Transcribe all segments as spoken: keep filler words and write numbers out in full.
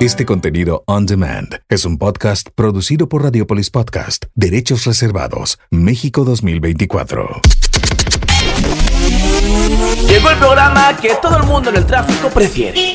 Este contenido on demand es un podcast producido por Radiopolis Podcast. Derechos reservados. México dos mil veinticuatro. Llegó el programa que todo el mundo en el tráfico prefiere.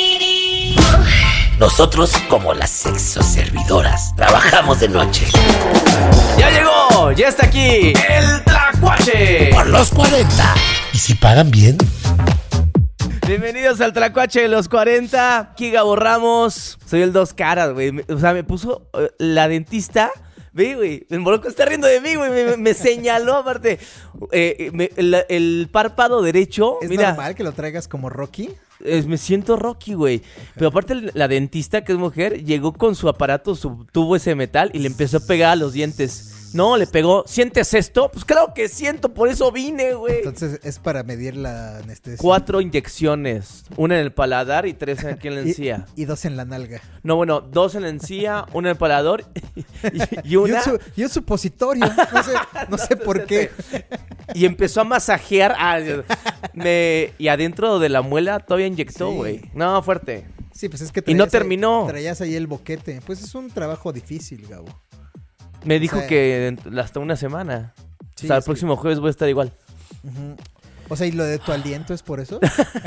Nosotros, como las sexoservidoras, trabajamos de noche. ¡Ya llegó! ¡Ya está aquí! ¡El Tlacuache! Por los cuarenta. ¿Y si pagan bien? Bienvenidos al Tlacuache de los cuarenta. Aquí Gabo Ramos. Soy el dos caras, güey. O sea, me puso uh, la dentista. Ve, güey, el Moroco está riendo de mí, güey. Me, me señaló, aparte. Eh, me, el, el párpado derecho. ¿Es mira, normal que lo traigas como Rocky? Es, me siento Rocky, güey. Pero aparte la dentista, que es mujer, llegó con su aparato, su tubo ese de metal y le empezó a pegar a los dientes. No, le pegó. ¿Sientes esto? Pues claro que siento, por eso vine, güey. Entonces es para medir la anestesia. Cuatro inyecciones. Una en el paladar y tres aquí en la encía. Y, y dos en la nalga. No, bueno, dos en la encía, una en el paladar y, y una... Y un, su, y un supositorio. No sé, no sé por qué. Y empezó a masajear. Ah, me, y adentro de la muela todavía inyectó, güey. Sí. No, fuerte. Sí, pues es que y no terminó. Ahí, traías ahí el boquete. Pues es un trabajo difícil, Gabo. Me dijo o sea, que hasta una semana. Sí, o sea, el sí. próximo jueves voy a estar igual. Uh-huh. O sea, ¿y lo de tu aliento es por eso?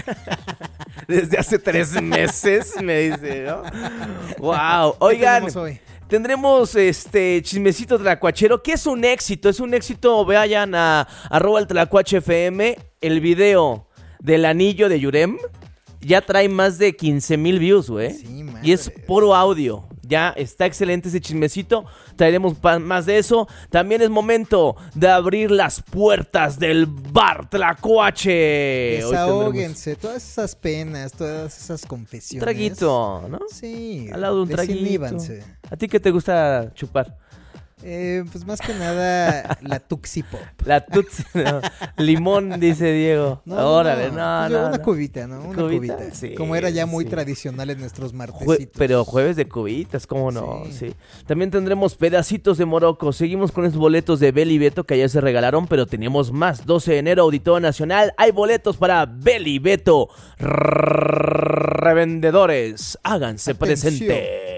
Desde hace tres meses, me dice, ¿no? Wow. Oigan, ¿qué tenemos hoy? Tendremos este chismecito tlacuachero, que es un éxito. Es un éxito. Vayan a arroba el Tlacuache F M. El video del anillo de Yurem ya trae más de quince mil views, güey. Sí, madre. Y es puro audio. Ya está excelente ese chismecito. Traeremos pa- más de eso. También es momento de abrir las puertas del bar Tlacuache. Desahóguense, todas esas penas, todas esas confesiones. Un traguito, ¿no? Sí. Al lado de un traguito. Desinhíbanse. ¿A ti qué te gusta chupar? Eh, pues más que nada la Tuxi Pop. La Tutsi, no. Limón, dice Diego. No, Órale, no, no, pues no, una no. cubita, ¿no? Una ¿Cubita? cubita. Sí, Como era ya muy sí. tradicional en nuestros Jue- martesitos. pero jueves de cubitas, ¿cómo no? Sí. Sí. También tendremos pedacitos de Morocco. Seguimos con esos boletos de Beli Beto que ayer se regalaron, pero teníamos más. doce de enero, Auditorio Nacional. Hay boletos para Beli Beto. Revendedores, háganse Atención. presentes.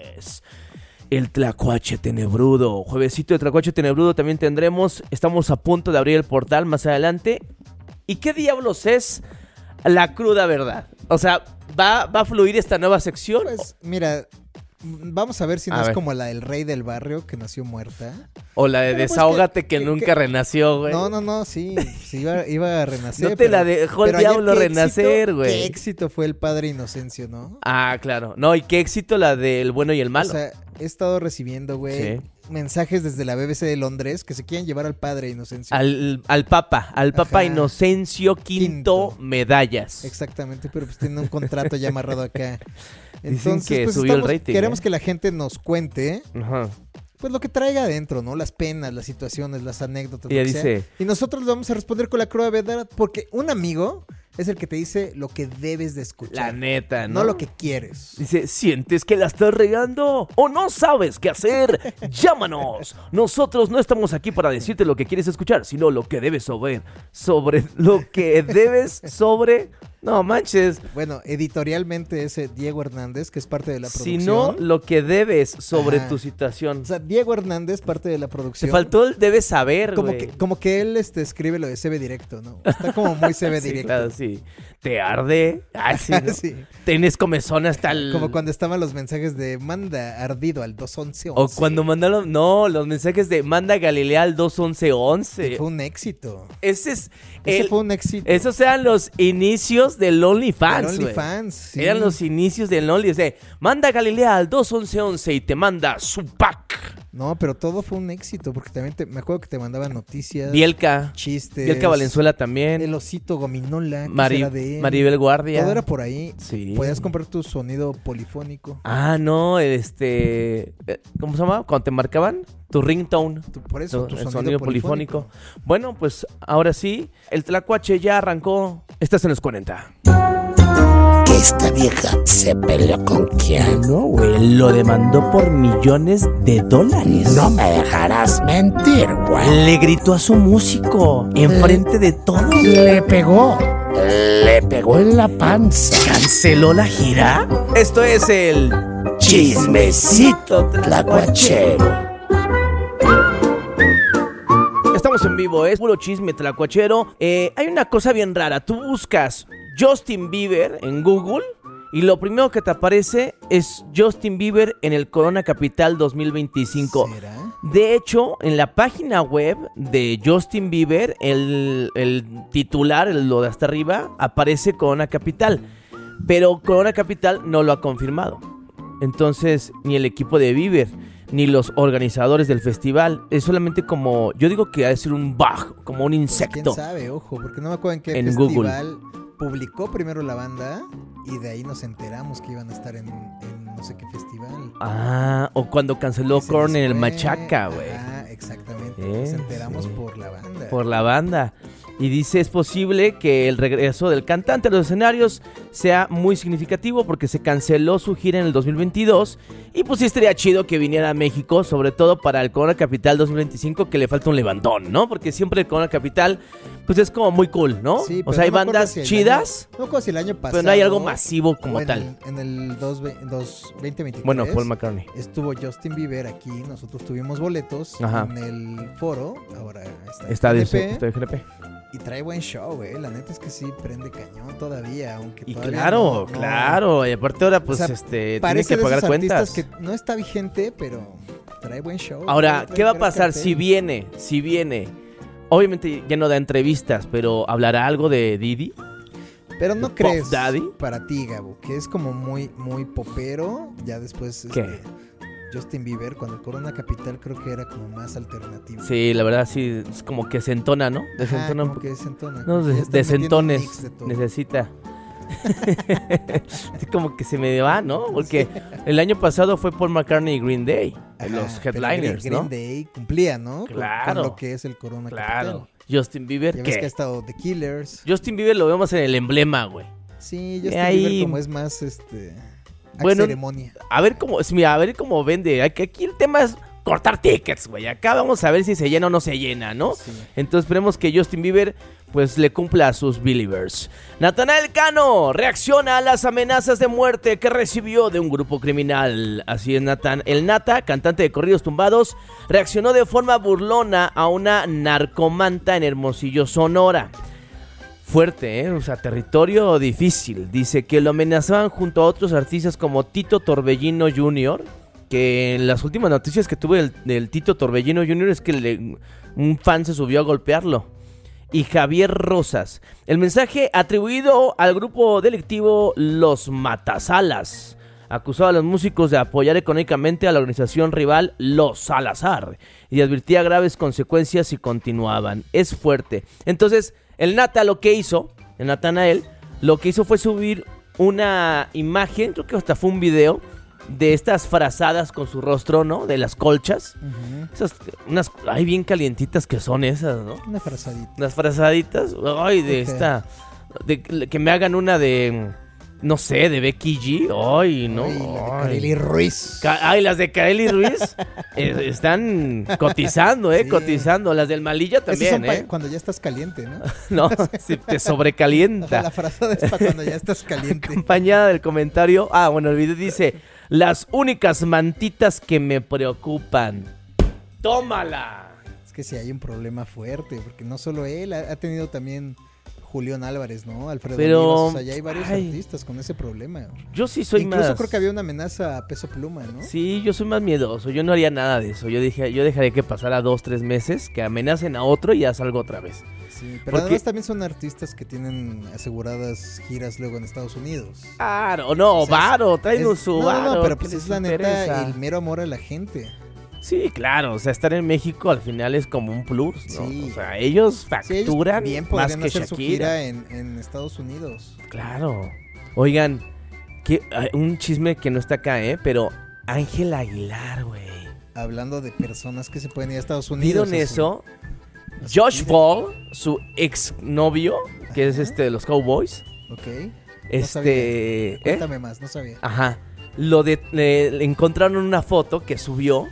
El Tlacuache Tenebrudo. Juevesito de Tlacuache Tenebrudo también tendremos. Estamos a punto de abrir el portal más adelante. ¿Y qué diablos es la cruda verdad? O sea, ¿va, va a fluir esta nueva sección? Pues mira, vamos a ver si no A es ver. como la del rey del barrio que nació muerta. O la de Pero pues desahógate que- que, que- nunca que- renació, güey. No, no, no, sí, sí iba, iba a renacer. No te la dejó el pero ayer diablo qué renacer, éxito- güey. Qué éxito fue el padre Inocencio, ¿no? Ah, claro. No, y qué éxito la del bueno y el malo. O sea, he estado recibiendo, güey, Sí. mensajes desde la B B C de Londres que se quieren llevar al padre Inocencio. al, al Papa, al Papa Ajá. Inocencio Quinto, Quinto. medallas. Exactamente, pero pues tiene un contrato ya amarrado acá. Dicen que subió el rating, Queremos ¿eh? que la gente nos cuente, Ajá. pues lo que traiga adentro, ¿no? Las penas, las situaciones, las anécdotas. Ella lo que sea. dice- Y nosotros le vamos a responder con la cruda verdad, porque un amigo es el que te dice lo que debes de escuchar. La neta, ¿no? No lo que quieres. Dice, ¿sientes que la estás regando? ¿O no sabes qué hacer? ¡Llámanos! Nosotros no estamos aquí para decirte lo que quieres escuchar, sino lo que debes saber. Sobre lo que debes sobre... No manches. Bueno, editorialmente es eh, Diego Hernández, que es parte de la Si producción. no, lo que debes sobre Ajá. tu situación. O sea, Diego Hernández, parte de la Te producción. faltó el debes saber, como güey. que, como que él este, escribe lo de C B directo, ¿no? Está como muy C B Sí, directo. claro, sí. Te arde. Ah, sí, ¿no? Sí. Tienes comezón hasta el... Como cuando estaban los mensajes de manda ardido al dos once O cuando mandaron... No, los mensajes de manda Galilea al dos once once. Fue un éxito. Ese es... Ese el- fue un éxito. Esos eran los inicios del OnlyFans, El güey. OnlyFans, sí. Eran los inicios del OnlyFans. De, manda Galilea al dos once once y te manda su pack. No, pero todo fue un éxito, porque también te- me acuerdo que te mandaban noticias, Bielka. chistes. Bielka Valenzuela también. El osito gominola, que Mari- era de él. Maribel Guardia. Todo era por ahí. Sí. Podías comprar tu sonido polifónico. Ah, no, este... eh, ¿Cómo se llama? Cuando te marcaban tu ringtone. Tu- por eso, tu el sonido, sonido polifónico. polifónico. Bueno, pues ahora sí, el Tlacuache ya arrancó. Estás en los cuarenta. ¿Qué esta vieja se peleó con quién. No, güey, lo demandó por millones de dólares. No me dejarás mentir, güey. Le gritó a su músico enfrente de todos. Le pegó. Le pegó en la panza. ¿Canceló la gira? Esto es el Chismecito tlacuachero. Estamos en vivo, es puro chisme tlacuachero. Eh, hay una cosa bien rara. Tú buscas Justin Bieber en Google y lo primero que te aparece es Justin Bieber en el Corona Capital dos mil veinticinco. ¿Será? De hecho, en la página web de Justin Bieber, el, el titular, el, lo de hasta arriba, aparece Corona Capital. Pero Corona Capital no lo ha confirmado. Entonces, ni el equipo de Bieber, ni los organizadores del festival. Es solamente como, yo digo que ha de ser un bug, como un insecto. Pues, ¿quién sabe? Ojo, porque no me acuerdo en qué En festival publicó primero la banda y de ahí nos enteramos que iban a estar en, en no sé qué festival. Ah, o cuando canceló Y se Korn les en el fue. Machaca, güey. Ah, exactamente. Eh, Nos enteramos sí. por la banda. Por la banda. Y dice, es posible que el regreso del cantante a los escenarios sea muy significativo porque se canceló su gira en el dos mil veintidós. Y pues sí estaría chido que viniera a México, sobre todo para el Corona Capital dos mil veinticinco, que le falta un levantón, ¿no? Porque siempre el Corona Capital, pues es como muy cool, ¿no? Sí, o pero sea, hay no me acuerdo bandas si el chidas, año- no me acuerdo si el año pasado. pero no hay algo masivo como o en tal. El, en el dos, dos, veinte veintitrés. Bueno, Paul McCartney. Estuvo Justin Bieber aquí, nosotros tuvimos boletos Ajá. en el foro, ahora está, Está de, G N P, está de G N P. y trae buen show, güey, la neta es que sí prende cañón todavía, aunque Y todavía claro, no- no- claro. Y aparte ahora, pues, O sea, este, tiene parece que de pagar esos cuentas. artistas que no está vigente, pero trae buen show. Ahora, trae- ¿qué va a trae pasar cartel. si viene? Si viene. Obviamente ya no da entrevistas, pero ¿hablará algo de Didi? Pero no Puff crees, Daddy? para ti, Gabo, que es como muy, muy popero, ya después ¿Qué? este, Justin Bieber, cuando el Corona Capital creo que era como más alternativo. Sí, la verdad sí, es como que se entona, ¿no? Ajá, Desentona un como poco. que desentona. No, como que de, ya están metiendo un desentones mix de todo. necesita. Así como que se me va, ¿no? Porque el año pasado fue Paul McCartney y Green Day, Ajá, los pero headliners, Green, ¿no? Green Day cumplía, ¿no? Con- Claro. Con, lo que es el Corona Claro. Capital. Justin Bieber, Ya ves que ha ¿qué? estado The Killers. Justin Bieber lo vemos en el emblema, güey. Sí, Justin ahí- Bieber como es más, este... a Bueno, ceremonia. A ver cómo, es- mira, a ver cómo vende. Aquí, aquí el tema es cortar tickets, güey. Acá vamos a ver si se llena o no se llena, ¿no? Sí. Entonces esperemos que Justin Bieber pues le cumpla a sus believers. Natanael Cano reacciona a las amenazas de muerte que recibió de un grupo criminal. Así es, Natán. El Nata, cantante de corridos tumbados, reaccionó de forma burlona a una narcomanta en Hermosillo, Sonora. Fuerte, ¿eh? O sea, territorio difícil. Dice que lo amenazaban junto a otros artistas como Tito Torbellino junior Que en las últimas noticias que tuve del, del Tito Torbellino junior es que le- un fan se subió a golpearlo. Y Javier Rosas. El mensaje atribuido al grupo delictivo Los Matasalas. Acusaba a los músicos de apoyar económicamente a la organización rival Los Salazar. Y advertía graves consecuencias si continuaban. Es fuerte. Entonces, el Nata lo que hizo, el Natanael, lo que hizo fue subir una imagen, creo que hasta fue un video, de estas frazadas con su rostro, ¿no? De las colchas. Ujú. Esas, unas, ay, bien calientitas que son esas, ¿no? Una frazadita. Unas frazaditas, ay, de Ok. esta, de, que me hagan una de, no sé, de Becky G, ay, no. Ay, la de ay. Kareli Ruiz. Ca- Ay, las de Kareli Ruiz eh, están cotizando, ¿eh? Sí. Cotizando. Las del Malilla Esas también, son pa- ¿eh? cuando ya estás caliente, ¿no? No, si te O sea, sobrecalienta. la frazada es para cuando ya estás caliente. Acompañada del comentario. Ah, bueno, el video dice: las únicas mantitas que me preocupan. ¡Tómala! Es que sí hay un problema fuerte, porque no solo él, ha, ha tenido también Julián Álvarez, ¿no? Alfredo Pero, Olivas, o sea, ya hay varios ay. artistas con ese problema. Yo sí soy Incluso más. creo que había una amenaza a Peso Pluma, ¿no? Sí, yo soy más miedoso. Yo no haría nada de eso. Yo dije, yo dejaría que pasara dos, tres meses, que amenacen a otro y ya salgo otra vez. Sí, pero Porque- además también son artistas que tienen aseguradas giras luego en Estados Unidos. Claro, no, O sea, varo, tráenos Es- su no, varo. no, no, pero ¿qué pues les es la interesa? neta el mero amor a la gente. Sí, claro, o sea, estar en México al final es como un plus, ¿no? Sí. O sea, ellos Sí, ellos facturan bien más podrían que hacer Shakira. su gira en, en Estados Unidos. Claro. Oigan, que, hay un chisme que no está acá, ¿eh? Pero Ángel Aguilar, güey. Hablando de personas que se pueden ir a Estados Unidos. ¿Vieron a su- eso? a su Josh gira. Paul, su ex novio, que es Ajá. este de los Cowboys, Ok. Este, sabía. ¿eh? Cuéntame más, no sabía. Ajá. Lo de le, le encontraron una foto que subió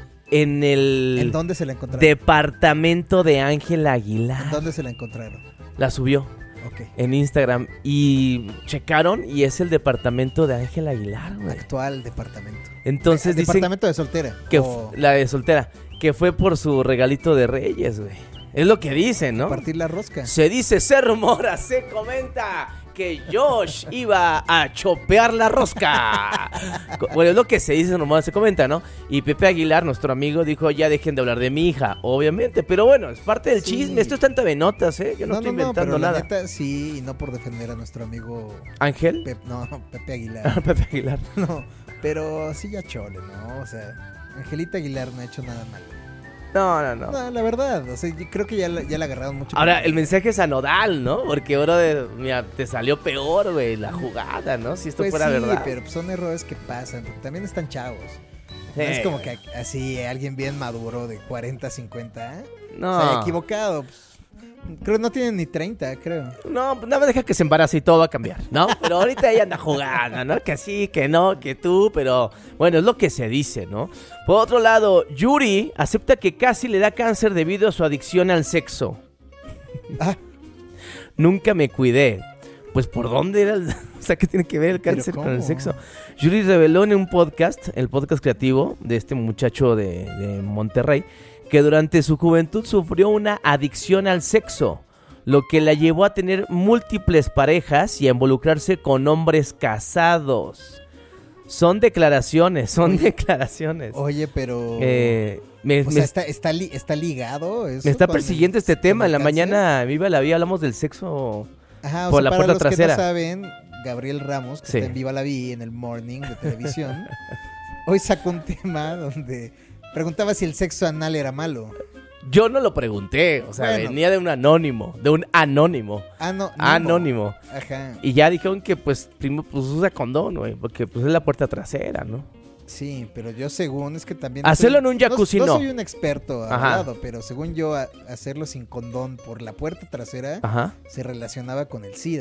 en el ¿En dónde se la encontraron? departamento de Ángela Aguilar. ¿En dónde se la encontraron? La subió Ok. en Instagram y checaron y es el departamento de Ángela Aguilar, güey. Actual departamento. Entonces Eh, dicen departamento de soltera. que o f- la de soltera, que fue por su regalito de Reyes, güey. Es lo que dicen, ¿no? partir la rosca. Se dice, se rumora, se comenta que Josh iba a chopear la rosca. Bueno, es lo que se dice, se rumora, se comenta, ¿no? Y Pepe Aguilar, nuestro amigo, dijo, ya dejen de hablar de mi hija, obviamente. Pero bueno, es parte del Sí. chisme. Esto es tanta de notas, ¿eh? Yo no, estoy inventando pero nada. La neta, sí, y no por defender a nuestro amigo ¿Ángel? Pep, no, Pepe Aguilar. Pepe Aguilar. No, pero sí ya chole, ¿no? O sea, Angelita Aguilar no ha hecho nada malo. No, no, no. No, la verdad, o sea, yo creo que ya, la- ya la agarraron mucho. Ahora, el mensaje es a Nodal, ¿no? Porque, ahora mira, te salió peor, güey, la jugada, ¿no? Si esto Pues fuera sí, verdad. pero pues, son errores que pasan, porque también están chavos. No Sí, es como güey. que así alguien bien maduro de cuarenta, cincuenta, ¿eh? No. Se haya equivocado. Pues, creo que no tienen ni treinta, creo. No, pues nada más deja que se embarace y todo va a cambiar, ¿no? Pero ahorita ella anda jugando, ¿no? Que sí, que no, que tú, pero bueno, es lo que se dice, ¿no? Por otro lado, Yuri acepta que casi le da cáncer debido a su adicción al sexo. Ah. Nunca me cuidé. Pues, ¿por dónde era el... O sea, ¿qué tiene que ver el ¿Pero cáncer con cómo? el sexo? Yuri reveló en un podcast, el podcast creativo de este muchacho de, de Monterrey, que durante su juventud sufrió una adicción al sexo, lo que la llevó a tener múltiples parejas y a involucrarse con hombres casados. Son declaraciones, son declaraciones. Oye, pero... Eh, me, o me- sea, está, está, li- está ligado eso me está con el- persiguiendo este con tema. el En la cáncer? mañana, Viva la Vida, hablamos del sexo. Ajá, o por sea, la para puerta los trasera. que no saben, Gabriel Ramos, que Sí. está en Viva la Vida en el morning de televisión, hoy sacó un tema donde preguntaba si el sexo anal era malo. Yo no lo pregunté, o sea, Bueno. venía de un anónimo, de un anónimo. Ah, no, Nimo. Anónimo. Ajá. Y ya dijeron que pues primo pues usa condón, güey, porque pues es la puerta trasera, ¿no? Sí, pero yo según es que también... Hacerlo soy- en un jacuzzi, no. no. soy un experto Ajá. hablado, pero según yo, a- hacerlo sin condón por la puerta trasera Ajá. se relacionaba con el SIDA,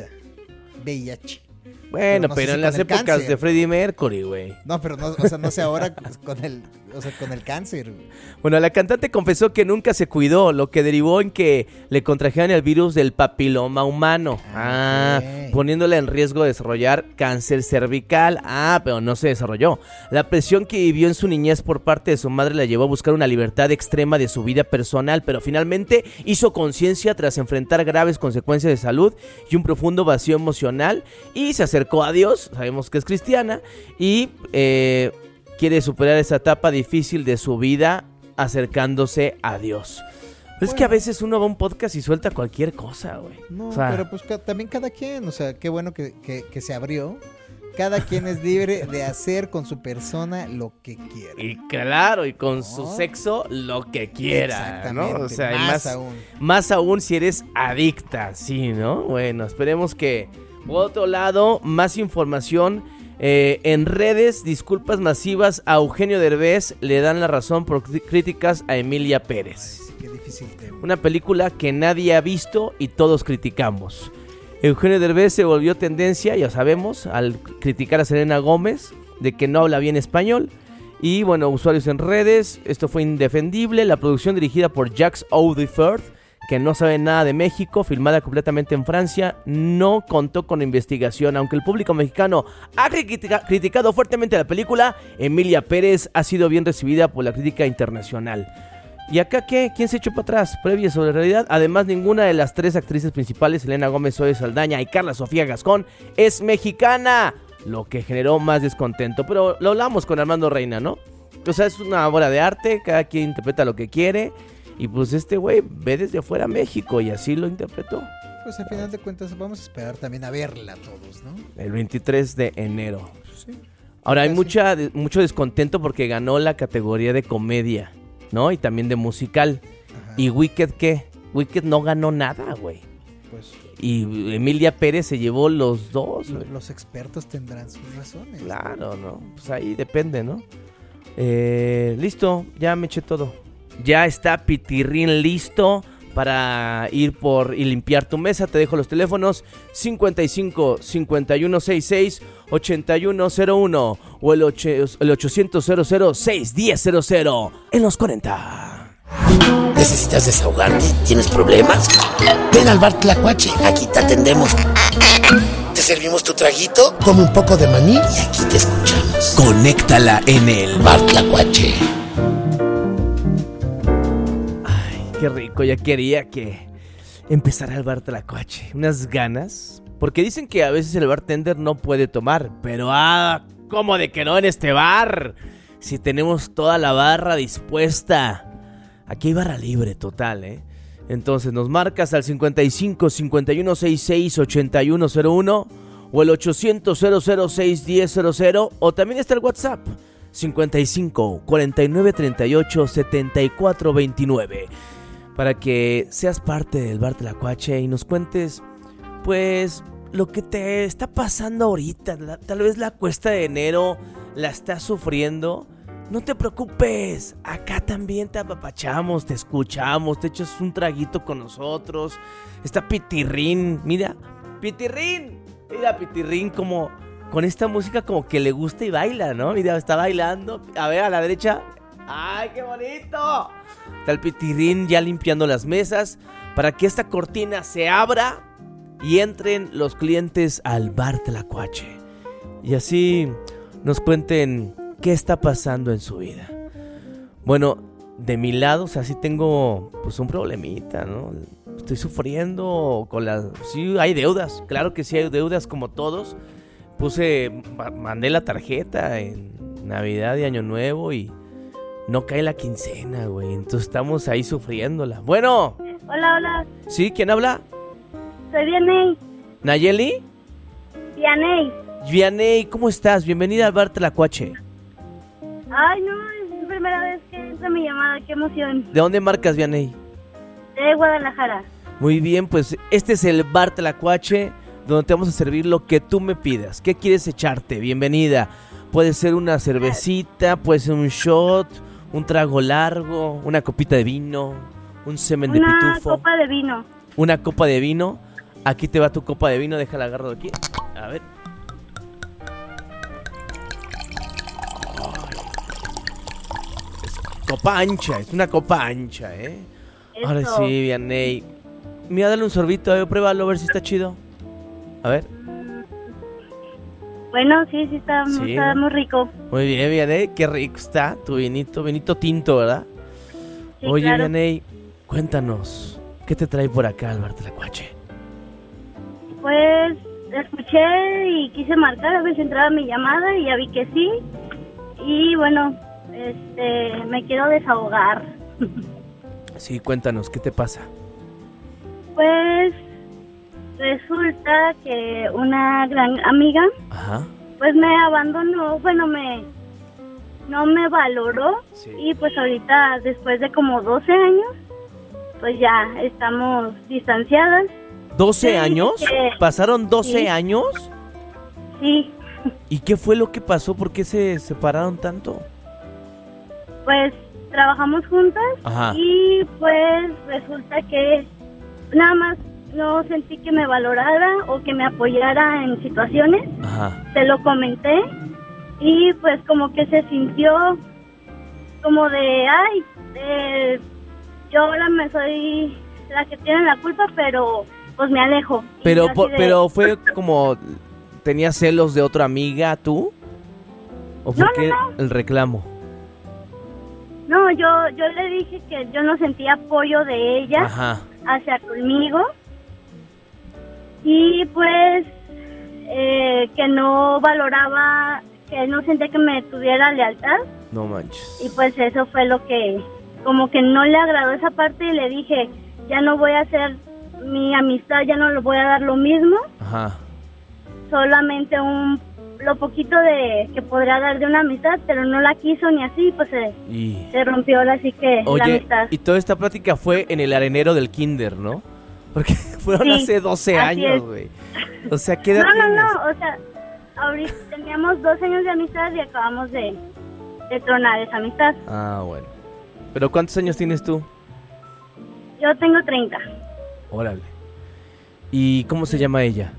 V I H. Bueno, no pero sé si en las con el épocas cáncer. de Freddie Mercury, güey. No, pero no, o sea, no sé ahora con el, o sea, con el cáncer. Bueno, la cantante confesó que nunca se cuidó, lo que derivó en que le contrajeran el virus del papiloma humano. Ah, Ok. poniéndole en riesgo de desarrollar cáncer cervical. Ah, pero no se desarrolló. La presión que vivió en su niñez por parte de su madre la llevó a buscar una libertad extrema de su vida personal, pero finalmente hizo conciencia tras enfrentar graves consecuencias de salud y un profundo vacío emocional y se acercó a Dios, sabemos que es cristiana, y eh, quiere superar esa etapa difícil de su vida acercándose a Dios. Pero es que a Bueno. veces uno va a un podcast y suelta cualquier cosa, güey. No, O sea, pero pues ca- también cada quien, o sea, qué bueno que, que, que se abrió. Cada quien es libre de hacer con su persona lo que quiera. y claro, y con No. su sexo lo que quiera, ¿no? Exactamente, O sea, y más más, aún. más aún si eres adicta, sí, ¿no? Bueno, esperemos que, por otro lado, más información eh, en redes, disculpas masivas a Eugenio Derbez le dan la razón por cri- críticas a Emilia Pérez. Sí, qué difícil tema. Una película que nadie ha visto y todos criticamos. Eugenio Derbez se volvió tendencia, ya sabemos, al criticar a Selena Gómez de que no habla bien español. Y bueno, usuarios en redes, esto fue indefendible. La producción dirigida por Jacques Audifert, que no sabe nada de México, filmada completamente en Francia, no contó con investigación. Aunque el público mexicano ha critica- criticado fuertemente la película, Emilia Pérez ha sido bien recibida por la crítica internacional. ¿Y acá qué? ¿Quién se echó para atrás? Previa sobre realidad. Además, ninguna de las tres actrices principales, Selena Gómez, Zoe Saldaña y Carla Sofía Gascón, es mexicana, lo que generó más descontento. Pero lo hablamos con Armando Reina, ¿no? O sea, es una obra de arte, cada quien interpreta lo que quiere. Y pues este güey ve desde afuera México y así lo interpretó. Pues al final de cuentas vamos a esperar también a verla todos, ¿no? El veintitrés de enero. Sí. Ahora hay Casi. mucha, de- mucho descontento porque ganó la categoría de comedia, ¿no? Y también de musical. Ajá. ¿Y Wicked qué? Wicked no ganó nada, güey. Pues Y Emilia Pérez se llevó los dos, lo- güey. los expertos tendrán sus razones. Claro, ¿no? Pues ahí depende, ¿no? Eh, listo, ya me eché todo. Ya está Pitirrín listo para ir por y limpiar tu mesa. Te dejo los teléfonos cincuenta y cinco, cincuenta y uno sesenta y seis, ochenta y uno cero uno o el, ocho, el ochocientos, cero cero, seis diez cero cero en los cuarenta. ¿Necesitas desahogarte? ¿Tienes problemas? Ven al bar Tlacuache, aquí te atendemos. Te servimos tu traguito, come un poco de maní y aquí te escuchamos. Conéctala en el bar Tlacuache. Qué rico, ya quería que empezara el bar Tlacuache. Unas ganas. Porque dicen que a veces el bartender no puede tomar. Pero ah, ¿cómo de que no en este bar? Si tenemos toda la barra dispuesta. Aquí hay barra libre total, ¿eh? Entonces nos marcas al cincuenta y cinco, cincuenta y uno sesenta y seis, ochenta y uno cero uno o el ochocientos, cero cero, seis diez cero cero o también está el WhatsApp cincuenta y cinco, cuarenta y nueve, treinta y ocho, setenta y cuatro veintinueve. Para que seas parte del bar Tlacuache y nos cuentes, pues, lo que te está pasando ahorita. La, tal vez la cuesta de enero la estás sufriendo. No te preocupes, acá también te apapachamos, te escuchamos, te echas un traguito con nosotros. Está Pitirrín, mira, Pitirrín, mira Pitirrín como con esta música como que le gusta y baila, ¿no? Mira, está bailando, a ver, a la derecha. ¡Ay, qué bonito! Está el Pitirrín ya limpiando las mesas para que esta cortina se abra y entren los clientes al bar Tlacuache. Y así nos cuenten qué está pasando en su vida. Bueno, de mi lado, o sea, sí tengo pues un problemita, ¿no? Estoy sufriendo con las... Sí, hay deudas, claro que sí hay deudas como todos. Puse, mandé la tarjeta en Navidad y Año Nuevo y... no cae la quincena, güey. Entonces estamos ahí sufriéndola. Bueno. Hola, hola. ¿Sí? ¿Quién habla? Soy Vianey. ¿Nayeli? Vianey. Vianey, ¿cómo estás? Bienvenida al bar Tlacuache. Ay, no, es la primera vez que entra mi llamada. Qué emoción. ¿De dónde marcas, Vianey? De Guadalajara. Muy bien, pues este es el bar Tlacuache, donde te vamos a servir lo que tú me pidas. ¿Qué quieres echarte? Bienvenida. Puede ser una cervecita, puede ser un shot, un trago largo, una copita de vino, un semen de Una pitufo. copa de vino. Una copa de vino. Aquí te va tu copa de vino, déjala agarro aquí. A ver. Ay. Es copa ancha, es una copa ancha, ¿eh? Eso. Ahora sí, Vianey. Mira, dale un sorbito, a ver, pruébalo, a ver si está chido. A ver. Bueno, sí, sí, está, Sí, está ¿no? muy rico. Muy bien, Vianey, qué rico está tu vinito, vinito tinto, ¿verdad? Sí, Oye, claro. Vianey, cuéntanos, ¿qué te trae por acá al bar Tlacuache? Pues escuché y quise marcar a ver si entraba mi llamada y ya vi que sí. Y bueno, este, me quiero desahogar. Sí, cuéntanos, ¿qué te pasa? Pues resulta que una gran amiga Ajá. pues me abandonó, bueno, me no me valoró. Sí. Y pues ahorita después de como doce años pues ya estamos distanciadas. ¿doce Sí, años? que- ¿Pasaron doce sí. años? Sí, ¿Y qué fue lo que pasó? ¿Por qué se separaron tanto? pues trabajamos juntas. Ajá. Y pues resulta que nada más no sentí que me valorara o que me apoyara en situaciones. Ajá. Se lo comenté y pues como que se sintió como de, ay, eh, yo ahora me soy la que tiene la culpa, pero pues me alejo. Y Pero, yo así por- de, pero fue como... ¿Tenías celos de otra amiga tú? ¿O por No, no, qué no. el reclamo? No, yo, yo le dije que yo no sentía apoyo de ella Ajá. hacia conmigo. Y pues eh, que no valoraba, que no sentía que me tuviera lealtad. No manches. Y pues eso fue lo que, como que no le agradó esa parte y le dije, ya no voy a hacer mi amistad, ya no le voy a dar lo mismo, Ajá. solamente un lo poquito de que podría dar de una amistad, pero no la quiso ni así, pues se, Y... se rompió ahora sí que la Oye, amistad. y toda esta plática fue en el arenero del kinder, ¿no? Porque fueron Sí, hace doce así años, es. güey. O sea, ¿qué edad No, no, tienes? no, o sea, ahorita teníamos dos años de amistad y acabamos de, de tronar esa amistad. Ah, bueno. ¿Pero cuántos años tienes tú? Yo tengo treinta. Órale. ¿Y cómo se llama ella?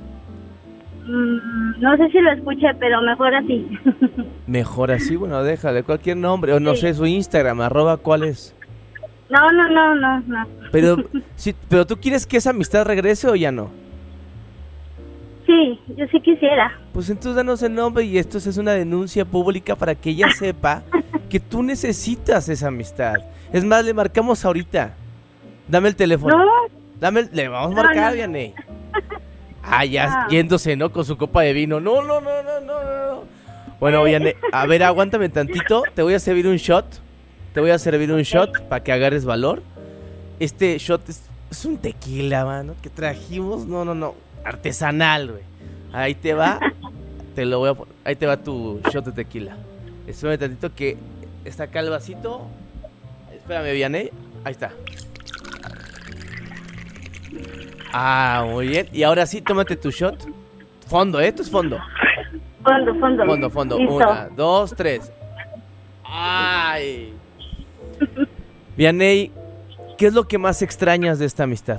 Mm, no sé si lo escuché, pero mejor así. Mejor así, bueno, déjale cualquier nombre, o no Sí. sé, su Instagram, arroba, ¿cuál es? No, no, no, no, no. Pero, sí, pero ¿tú quieres que esa amistad regrese o ya no? Sí, yo sí quisiera. Pues entonces danos el nombre y esto es una denuncia pública para que ella sepa que tú necesitas esa amistad. Es más, le marcamos ahorita. Dame el teléfono. No, Dame el, le vamos a No, marcar, no. Vianey. Ah, ya Ah. yéndose, ¿no? Con su copa de vino. No, no, no, no, no, no. Bueno, Vianey, a ver, aguántame tantito. Te voy a servir un shot. Te voy a servir un shot para que agarres valor. Este shot es, es un tequila, mano, que trajimos. No, no, no. Artesanal, güey. Ahí te va. Te lo voy a poner. Ahí te va tu shot de tequila. Espérame tantito que está acá el vasito. Espérame, Vianey. Ahí está. Ah, muy bien. Y ahora sí, tómate tu shot. Fondo, ¿eh? Esto es fondo. fondo, fondo. Fondo, fondo. Listo. Una, dos, tres. ¡Ay! Vianey, ¿qué es lo que más extrañas de esta amistad?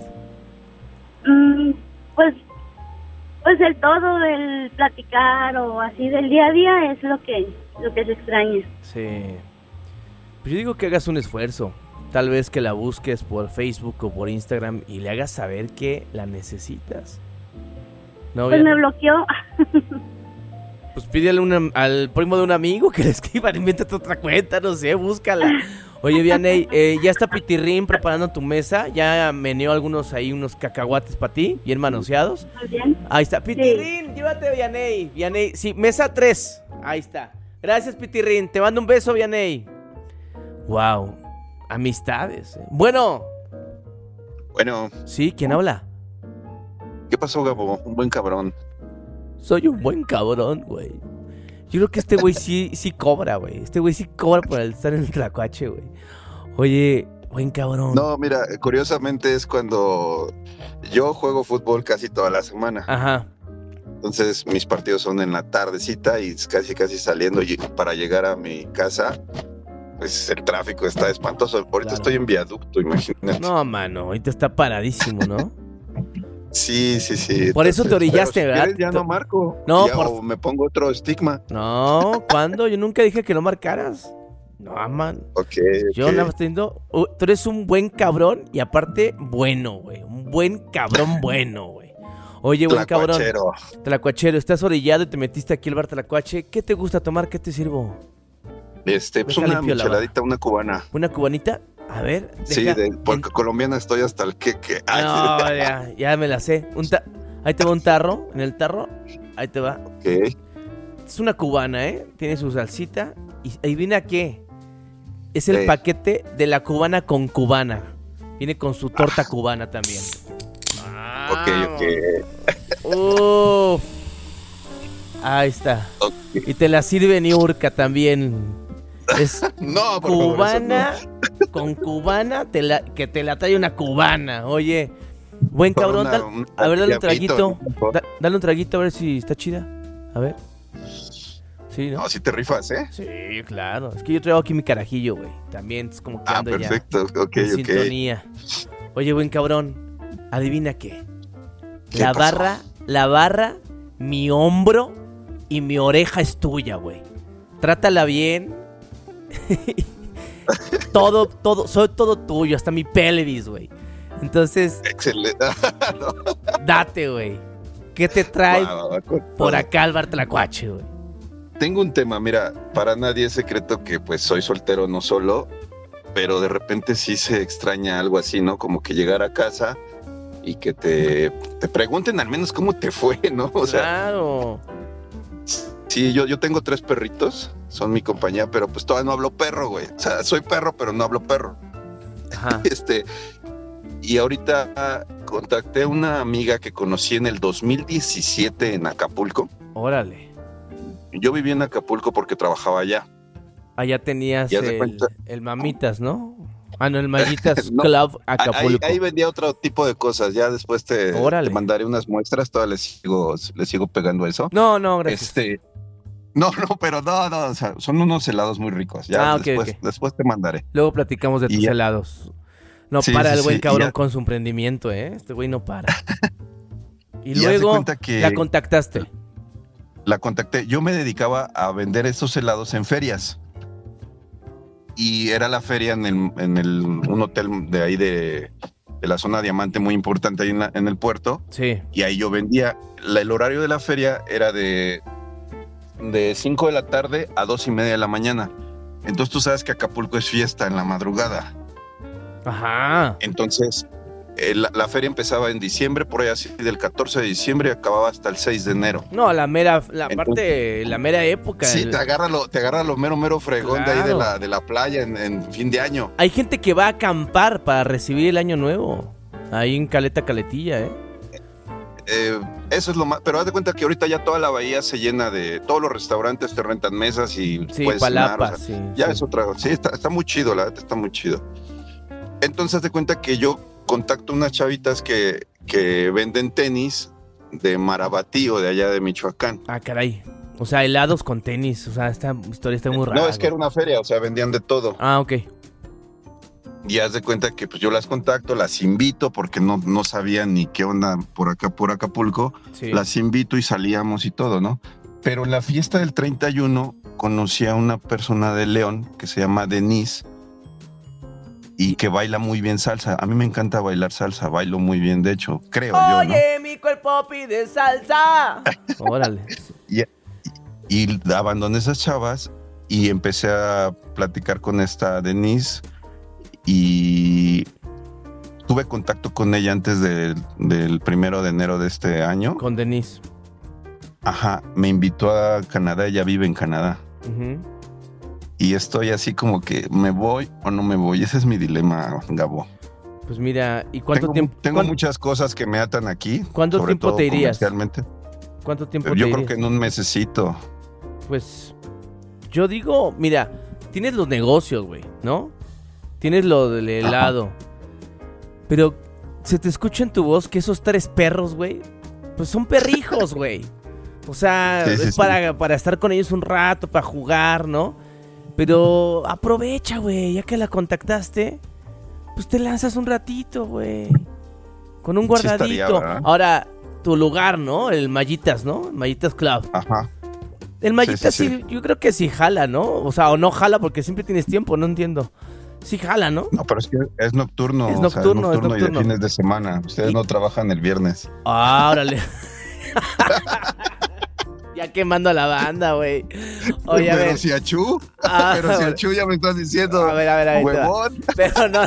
Mm, pues, pues el todo, el platicar o así del día a día es lo que, lo que se extraña. Sí. Pues yo digo que hagas un esfuerzo. Tal vez que la busques por Facebook o por Instagram y le hagas saber que la necesitas. No, Pues me Vianey? bloqueó. Pues pídele una- al primo de un amigo que le escriba, invéntate otra cuenta, no sé, búscala. Oye, Vianey, eh, ya está Pitirrín preparando tu mesa, ya meneó algunos ahí, unos cacahuates para ti, bien manoseados. Muy bien. Ahí está, Pitirrín, llévate, Vianey, Vianey, sí, mesa tres, ahí está. Gracias, Pitirrín, te mando un beso, Vianey. Wow, amistades. eh. Bueno, Bueno, sí, ¿quién habla? ¿qué pasó, Gabo? Un buen cabrón. Soy un buen cabrón, güey. Yo creo que este güey sí, sí cobra, güey. Este güey sí cobra por el estar en el Tlacuache, güey. Oye, buen cabrón. No, mira, curiosamente es cuando yo juego fútbol casi toda la semana. Ajá. Entonces mis partidos son en la tardecita y es casi casi saliendo y- para llegar a mi casa. Pues el tráfico está espantoso. Ahorita Claro. estoy en viaducto, imagínate. No, mano, ahorita está paradísimo, ¿no? Sí, sí, sí. Por eso te orillaste, pero si ¿verdad? quieres, ya no marco. No, Ya, por- o me pongo otro estigma. No, ¿cuándo? Yo nunca dije que no marcaras. No, man. Ok, Yo ok. nada más teniendo... uh, tú eres un buen cabrón y aparte bueno, güey. Un buen cabrón bueno, güey. Oye, buen cabrón. Tlacuachero. Tlacuachero, estás orillado y te metiste aquí al bar Tlacuache. ¿Qué te gusta tomar? ¿Qué te sirvo? Este, pues Deja una limpio la micheladita, una cubana. ¿Una cubanita? A ver. Sí, deja- de, porque colombiana estoy hasta el queque. Ay, No, ya, ya me la sé. Un ta- Ahí te va un tarro. En el tarro, ahí te va. ok. Es una cubana, ¿eh? Tiene su salsita. Y adivina qué. Es el Sí. paquete de la cubana con cubana. Viene con su torta cubana también. Ok, ok. Uf. Ahí está. Ok. Y te la sirve Niurka también. Es No, por favor, cubana eso con cubana, te la, que te la trae una cubana. Oye, buen no. Por cabrón. una- dal- un a ver, dale un diablito, traguito. ¿no? Da- dale un traguito a ver si está chida. A ver. Sí, ¿no? No, si te rifas, ¿eh? Sí, claro. Es que yo traigo aquí mi carajillo, güey. También es como que Ah, ando perfecto. Ok, ya en ok. sintonía. Oye, buen cabrón. Adivina qué. ¿Qué La pasó? barra, la barra, mi hombro y mi oreja es tuya, güey. Trátala bien. todo, todo, soy todo tuyo, hasta mi pelvis, güey. Entonces, Excelente. date, güey. ¿Qué te trae Va, va, va, con por todo. acá al bar Tlacuache, güey? Tengo un tema, mira, para nadie es secreto que pues soy soltero no solo, pero de repente sí se extraña algo así, ¿no? Como que llegar a casa y que te, te pregunten al menos cómo te fue, ¿no? O sea, Claro. sí, yo, yo tengo tres perritos, son mi compañía, pero pues todavía no hablo perro, güey. O sea, soy perro, pero no hablo perro. Ajá. Este, y ahorita ah, contacté a una amiga que conocí en el dos mil diecisiete en Acapulco. Órale. Yo viví en Acapulco porque trabajaba allá. Allá tenías Ya se el, cuenta. el Mamitas, ¿no? Ah, no, el Mamitas No, Club Ahí, Acapulco. ahí vendía otro tipo de cosas. Ya después te, Órale. te mandaré unas muestras. Todavía les sigo, les sigo pegando eso. No, no, gracias. Este, no, no, pero no, no. O sea, son unos helados muy ricos. Ya Ah, ok, después, ok. después te mandaré. Luego platicamos de Y tus ya. helados. No Sí, para sí, el buen sí, y cabrón ya- con su emprendimiento, ¿eh? Este güey no para. Y Y haz de luego cuenta que- la contactaste. La contacté. Yo me dedicaba a vender estos helados en ferias. Y era la feria en, el, en el, un hotel de ahí de, de la zona Diamante, muy importante ahí en, la- en el puerto. Sí. Y ahí yo vendía. La- el horario de la feria era de, de cinco de la tarde a dos y media de la mañana. Entonces tú sabes que Acapulco es fiesta en la madrugada. Ajá. Entonces eh, la, la feria empezaba en diciembre, por ahí así del catorce de diciembre y acababa hasta el seis de enero. No, la mera, la Entonces- parte, la mera época. Sí, el- te agarra lo, te agarra lo mero, mero fregón de ahí de Claro. la, de la playa en, en fin de año. Hay gente que va a acampar para recibir el año nuevo. Ahí en Caleta Caletilla, ¿eh? Eh, eso es lo más, pero haz de cuenta que ahorita ya toda la bahía se llena de, todos los restaurantes te rentan mesas y Sí, puedes cenar, palapas, o sea, sí. ya sí. es otra, sí, está, está muy chido, la verdad está muy chido. Entonces haz de cuenta que yo contacto unas chavitas que, que venden tenis de Marabatío, de allá de Michoacán. Ah, caray. O sea, helados con tenis. O sea, esta historia está muy rara. No, es que era güey. una feria, o sea, vendían de todo. Ah, ok. Y haz de cuenta que pues yo las contacto, las invito porque no, no sabían ni qué onda por acá, por Acapulco. Sí. Las invito y salíamos y todo, ¿no? Pero en la fiesta del treinta y uno conocí a una persona de León que se llama Denise y que baila muy bien salsa. A mí me encanta bailar salsa, bailo muy bien, de hecho, creo yo, ¿no? Oye, mi cuerpo pide salsa. Órale. Y, y abandoné esas chavas y empecé a platicar con esta Denise y tuve contacto con ella antes de- del primero de enero de este año. Con Denise. Ajá, me invitó a Canadá, ella vive en Canadá. Ujú. Y estoy así como que, ¿me voy o no me voy? Ese es mi dilema, Gabo. Pues mira, ¿y cuánto tengo tiempo? tengo cuán- muchas cosas que me atan aquí. ¿Cuánto sobre tiempo todo te irías? comercialmente. ¿Cuánto tiempo Pero te yo creo irías? que en un mesecito. Pues yo digo, mira, tienes los negocios, güey, ¿no? Tienes lo del helado. Pero se te escucha en tu voz que esos tres perros, güey, pues son perrijos, güey. O sea, Sí, sí, es sí. para, para estar con ellos un rato, para jugar, ¿no? Pero aprovecha, güey, ya que la contactaste, pues te lanzas un ratito, güey. Con un Sí guardadito. estaría, ¿verdad? Ahora, tu lugar, ¿no? El Mallitas, ¿no? El Mallitas Club. Ajá. El Mallitas sí, sí, sí. yo creo que sí jala, ¿no? O sea, o no jala porque siempre tienes tiempo, no entiendo. Sí jala, ¿no? No, pero es que es nocturno. Es o sea, nocturno, es y de nocturno. fines de semana. Ustedes Y- no trabajan el viernes. Ah, órale. Ya quemando a la banda, güey. Oye, a pero ver. si a Chu, Ah, pero si a Chu ya me estás diciendo, A ver, a ver, ahí te va. huevón. Pero no.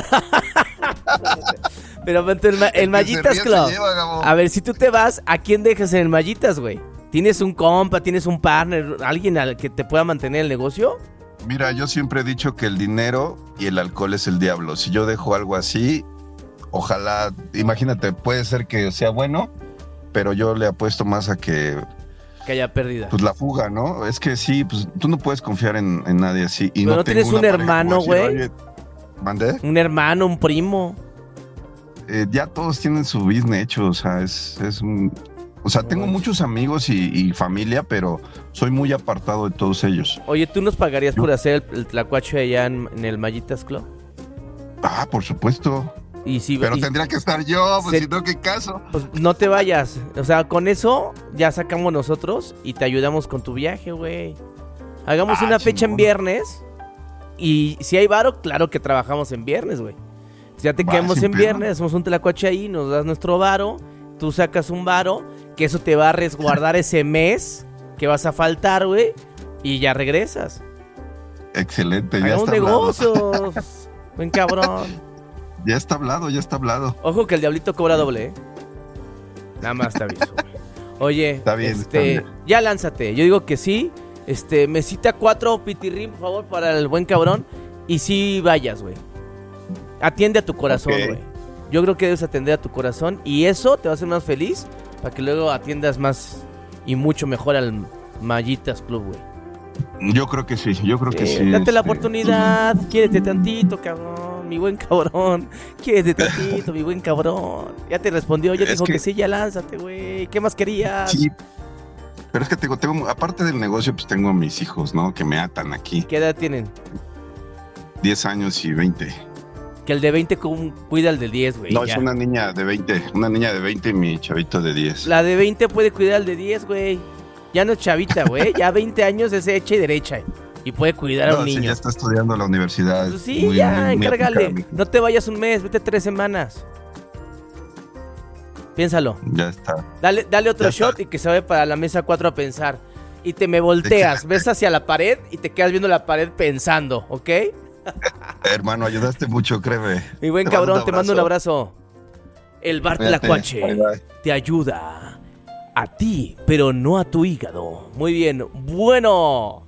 Pero vente, el, ma- el El que Mallitas se ríe Club. se lleva, Gabo. A ver, si tú te vas, ¿a quién dejas en el Mallitas, güey? ¿Tienes un compa, tienes un partner, alguien al que te pueda mantener el negocio? Mira, yo siempre he dicho que el dinero y el alcohol es el diablo. Si yo dejo algo así, ojalá, imagínate, puede ser que sea bueno, pero yo le apuesto más a que, Que haya pérdida. pues la fuga, ¿no? Es que sí, pues tú no puedes confiar en, en nadie así. Y Pero no no tienes tengo un una pareja hermano, como decir, güey. "Oye, ¿mandé? Un hermano, un primo. Eh, ya todos tienen su business hecho, o sea, es, es un... O sea, tengo muchos amigos y, y familia, pero soy muy apartado de todos ellos. Oye, ¿tú nos pagarías por hacer el, el tlacuache allá en, en el Mallitas Club? Ah, por supuesto. Y si Pero y- tendría que estar yo, pues Se- si no, ¿qué caso? pues, no te vayas. O sea, con eso ya sacamos nosotros y te ayudamos con tu viaje, güey. Hagamos Ah, una fecha en chingón. viernes. Y si hay varo, claro que trabajamos en viernes, güey. Ya te Va, quedamos sin en pedo. viernes, hacemos un tlacuache ahí, nos das nuestro varo, tú sacas un varo, que eso te va a resguardar ese mes que vas a faltar, güey, y ya regresas. Excelente, ya Hagamos está hablado. negocios. Buen cabrón. Ya está hablado, ya está hablado. Ojo que el diablito cobra doble, ¿eh? Nada más te aviso. güey. Oye, Está bien, este, está bien. ya lánzate. Yo digo que sí. Este, mesita cuatro pitirrín, por favor, para el buen cabrón. Y sí vayas, güey. Atiende a tu corazón, Ok. güey. Yo creo que debes atender a tu corazón. Y eso te va a hacer más feliz para que luego atiendas más y mucho mejor al Mallitas Club, güey. Yo creo que sí, yo creo que Eh, sí. date la este, oportunidad. Quiérete tantito, cabrón. Mi buen cabrón. Quiérete tantito, mi buen cabrón. Ya te respondió, ya Es dijo que... que- sí, ya lánzate, güey. ¿Qué más querías? Sí, pero es que tengo, tengo, aparte del negocio, pues tengo a mis hijos, ¿no? Que me atan aquí, ¿Qué edad tienen? diez años y veinte. Que el de veinte cu- cuida al de diez, güey. No, ya. es una niña de veinte. Una niña de veinte y mi chavito de diez. La de veinte puede cuidar al de diez, güey. Ya no es chavita, güey. Ya veinte años es hecha y derecha. Y puede cuidar a No, un sí, niño. ya está estudiando en la universidad. Pues sí, Muy- ya, muy- muy encárgale. aplicada, mijo. No te vayas un mes, vete tres semanas. Piénsalo. Ya está. Dale, dale otro Ya shot está. y que se vaya para la mesa cuatro a pensar. Y te me volteas, ves hacia la pared y te quedas viendo la pared pensando, ¿ok? Hermano, ayudaste mucho, créeme. Mi buen Te cabrón, mando un te mando un abrazo. abrazo. El bar Cuídate. Tlacuache Bye, bye. te ayuda a ti, pero no a tu hígado. Muy bien. Bueno.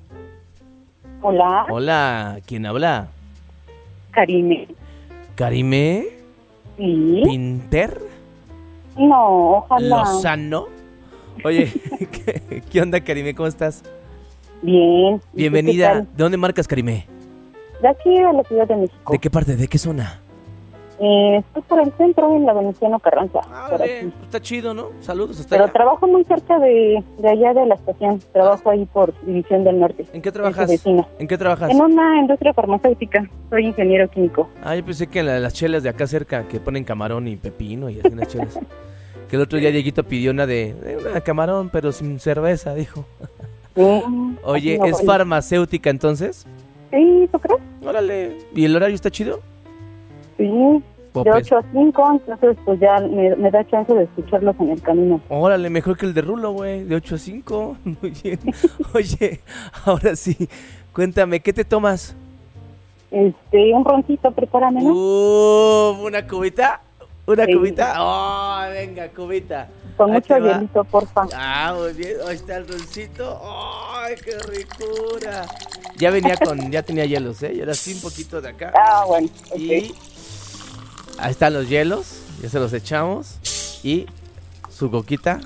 Hola, Hola, ¿quién habla? Karime. ¿Karime Sí. Pinter No, ojalá. Lozano? Oye, ¿qué, qué onda, Karime? ¿Cómo estás? Bien. ¿Y tú Bienvenida. qué ¿De dónde marcas, Karime? tal? De aquí de la Ciudad de México. ¿De qué parte? ¿De qué zona? Eh, estoy por el centro, en la Venustiano Carranza. Ah, por vale, aquí. está chido, ¿no? Saludos hasta Pero allá. trabajo muy cerca de, de allá de la estación. Trabajo ahí por División del Norte. ¿En qué Soy trabajas? su vecina. ¿En qué trabajas? En una industria farmacéutica. Soy ingeniero químico. Ah, yo pensé que en la- las chelas de acá cerca que ponen camarón y pepino y así unas chelas. Que el otro día Dieguito pidió una de, de una camarón, pero sin cerveza, dijo. Mm, Oye, así no ¿es voy. farmacéutica entonces? Sí, ¿tú crees? Órale. ¿Y el horario está chido? Sí. O De pues- ocho a cinco, entonces pues ya me, me da chance de escucharlos en el camino. Órale, mejor que el de Rulo, güey, de ocho a cinco. Muy bien. Oye, ahora sí, cuéntame, ¿qué te tomas? Este, un roncito, prepárame, ¿no? Uh, ¿una cubita? ¿Una Sí. cubita? Oh, venga, cubita. Con Ahí mucho te va. hielito, porfa. Ah, muy bien. Ahí está el roncito. ¡Ay, qué ricura! Ya venía con, ya tenía hielos, ¿eh? Y ahora sí un poquito de acá. Ah, bueno, ok. Y ahí están los hielos. Ya se los echamos. Y su coquita.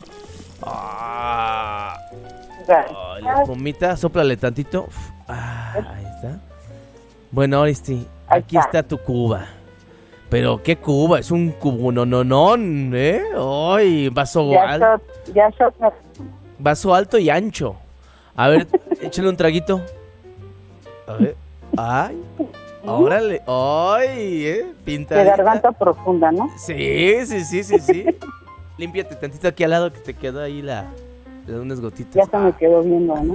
Ah, ay, la espumita. Sóplale tantito. Uf, ah, ahí está. Bueno, Oristi, Ahí aquí está. está tu cuba. Pero, ¿qué cuba? Es un cubo no, no, no, ¿eh? ¡Ay! Vaso Ya alto. shot, ya shot. Vaso alto y ancho. A ver, échale un traguito. A ver. Ay. Órale. Ay, eh. Pinta. De garganta profunda, ¿no? Sí, sí, sí, sí, sí. Límpiate tantito aquí al lado que te quedó ahí la. De unas gotitas. Ya se me quedó viendo, ¿no?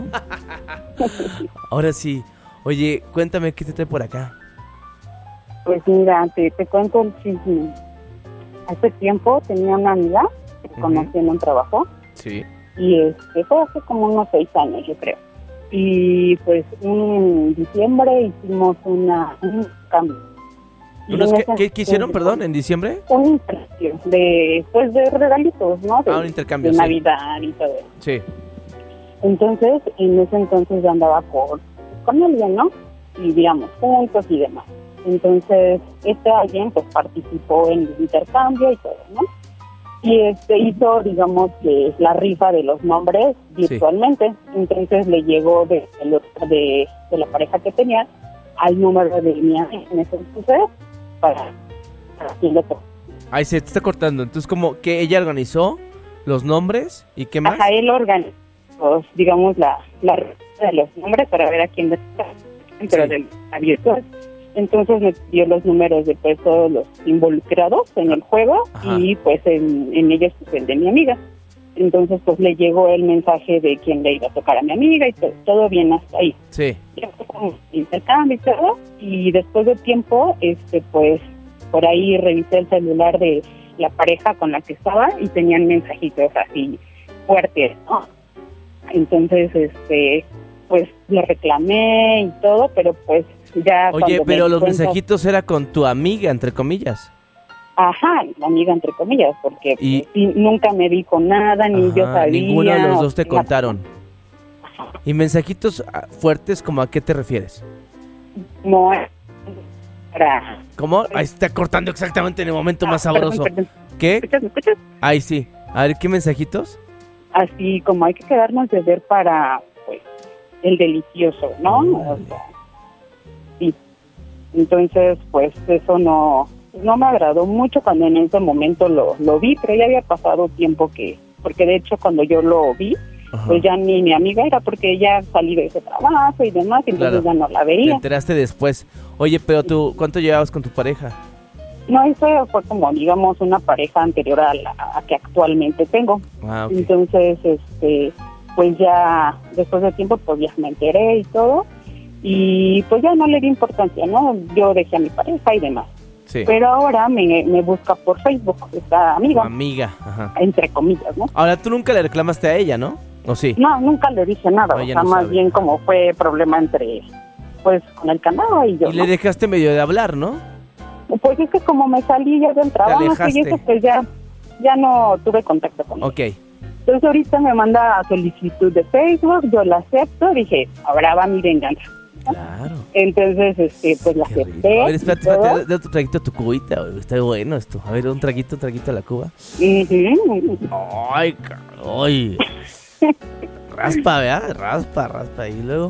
Ahora sí. Oye, cuéntame qué te trae por acá. Pues mira, te, te cuento el chisme. Hace tiempo tenía una amiga que Ujú. conocí en un trabajo Sí. y este fue hace como unos seis años, yo creo. Y pues en diciembre hicimos una, un cambio. Y ¿Unos en qué, ese- qué- qué hicieron, perdón, en diciembre? Un intercambio de, pues de regalitos, ¿no? De, Ah, un intercambio, de sí. Navidad y todo eso. Sí. Entonces, en ese entonces yo andaba con, con alguien, ¿no? Y vivíamos juntos y demás. Entonces, este alguien pues participó en el intercambio y todo, ¿no? Y este hizo, digamos, que la rifa de los nombres virtualmente. Entonces le llegó de, de, de la pareja que tenía al número de mi amiga en ese entonces para, para quien le tocó. Ahí se te está cortando. Entonces, como que ella organizó los nombres y qué más. Ajá, él organizó, pues, digamos, la, la rifa de los nombres para ver a quién le tocaba, pero Sí. de la virtual. Entonces me dio los números de pues, todos los involucrados en el juego. Ajá. Y pues en, en ellos pues el de mi amiga. Entonces pues le llegó el mensaje de quién le iba a tocar a mi amiga y todo, todo bien hasta ahí. Sí. Ya fue como intercambio y todo. Y después de tiempo, este pues por ahí revisé el celular de la pareja con la que estaba y tenían mensajitos así fuertes, ¿no? Entonces, este, pues le reclamé y todo, pero pues ya... Oye, cuando me pero di los cuenta- mensajitos era con tu amiga, entre comillas. Ajá, la amiga entre comillas, porque Y- pues, sí, nunca me dijo nada, ni yo Ajá, sabía. ninguno de los dos te nada. contaron. ¿Y mensajitos ah, fuertes, como a qué te refieres? No, era... ¿Cómo? Ahí está cortando exactamente en el momento más Ah, perdón, sabroso. perdón. ¿Qué? ¿Me escuchas, me escuchas? Ahí sí. A ver, ¿qué mensajitos? Así como hay que quedarnos de ver para, pues, el delicioso, ¿no? O Órale. sea, sí. Entonces, pues, eso no, no me agradó mucho cuando en ese momento lo, lo vi, pero ya había pasado tiempo que, porque de hecho cuando yo lo vi, Ajá. pues ya ni mi amiga era porque ya salí de ese trabajo y demás, entonces Claro. ya no la Te veía. enteraste después. Oye, pero tú, ¿cuánto llevabas con tu pareja? No, eso fue como, digamos, una pareja anterior a la a que actualmente tengo. Ah, ok. Entonces, este, pues ya después de tiempo, pues ya me enteré y todo. Y pues ya no le di importancia, ¿no? Yo dejé a mi pareja y demás. Sí. Pero ahora me, me busca por Facebook, esta Tu amiga, amiga, ajá. entre comillas, ¿no? Ahora, tú nunca le reclamaste a ella, ¿no? ¿O sí? No, nunca le dije nada, No, o ella sea, no más sabe. bien como fue problema entre, pues, con el canal y yo, Y ¿no? le dejaste medio de hablar, ¿no? Pues es que como me salí ya del trabajo y alejaste. eso, pues ya, ya no tuve contacto con ella. Ok. Entonces ahorita me manda solicitud de Facebook, yo la acepto, dije, ahora va mi venganza. Claro. Entonces, este, pues la Qué rico. acepté. A ver, espérate, y todo. espérate, da tu traguito a tu cubita, güey. Está bueno esto. A ver, un traguito, un traguito a la cuba. Ujú. Ay, ca- ay. Raspa, ¿verdad? Raspa, raspa. Y luego.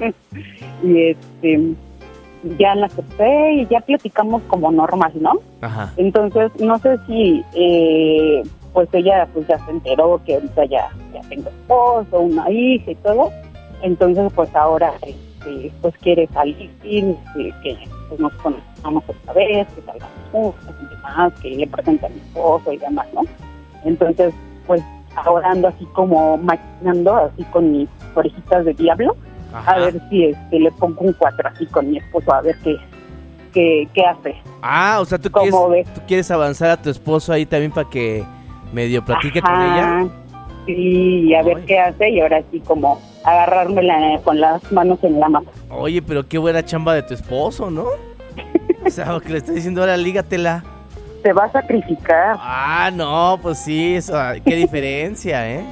Y este, ya la acepté y ya platicamos como normal, ¿no? Ajá. Entonces, no sé si, eh, pues ella pues ya se enteró que ahorita ya, ya tengo esposo, una hija y todo. Entonces, pues ahora, este, pues quiere salir, este, que pues nos conozcamos otra vez, que salgamos juntos y demás, que le presente a mi esposo y demás, ¿no? Entonces, pues ahora ando así como maquinando, así con mis orejitas de diablo, Ajá. a ver si este le pongo un cuatro así con mi esposo, a ver qué, qué, qué hace. Ah, o sea, ¿tú ¿Cómo quieres, ves? tú quieres avanzar a tu esposo ahí también para que medio platique con Ajá, ella. sí, y a ver Ay. qué hace y ahora sí como agarrármela con las manos en la mano. Oye, pero qué buena chamba de tu esposo, ¿no? O sea, que le estoy diciendo ahora, lígatela. Se va a sacrificar. Ah, no, pues sí, eso, qué diferencia, ¿eh?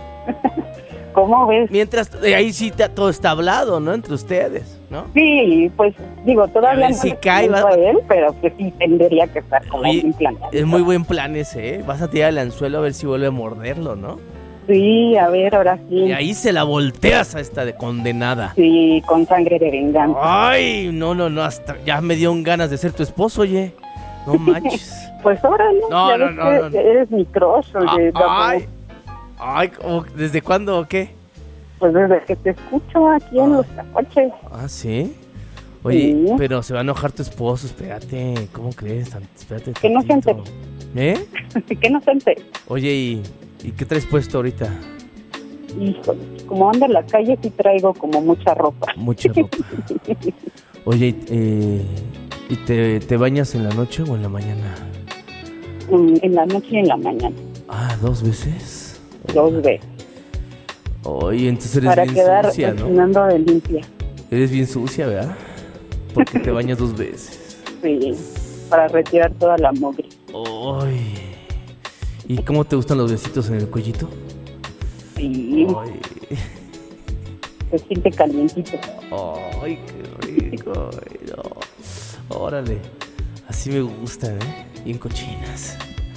¿Cómo ves? Mientras, eh, ahí sí ta- todo está hablado, ¿no? Entre ustedes, ¿no? Sí, pues digo, A todavía ver no si le cae, comento va- a él, pero que sí tendría que estar como Oye, bien planeado. es muy buen plan ese, ¿eh? Vas a tirar el anzuelo a ver si vuelve a morderlo, ¿no? Sí, a ver, ahora sí. Y ahí se la volteas a esta de condenada. Sí, con sangre de venganza. Ay, no, no, no, hasta ya me dio ganas de ser tu esposo, oye. No manches. Pues ahora no, No, ya no, ves no, que no, no. eres mi crush, oye, Ah, ay, ay, ¿cómo- ¿desde cuándo o qué? pues desde que te escucho aquí en Ay. los tacoches. Ah, ¿sí? Oye, Sí. pero se va a enojar tu esposo, espérate. ¿Cómo crees? Tant- Espérate Que no se tantito. ¿Eh? que no se entere. Oye, ¿y, ¿y qué traes puesto ahorita? Híjole, como ando en la calle sí traigo como mucha ropa. Mucha ropa. Oye, eh, ¿y te, te bañas en la noche o en la mañana? Mm, en la noche y en la mañana, Ah, ¿dos veces? dos veces, Oye, entonces eres para bien quedar sucia, ¿no? rechinando de limpia. Eres bien sucia, ¿verdad? Porque te bañas dos veces. Sí, para retirar toda la mugre. Ay. ¿Y cómo te gustan los besitos en el cuellito? Sí, Ay, se siente calientito. ay, qué rico. Ay, no. Órale. Así me gustan, ¿eh? Bien cochinas.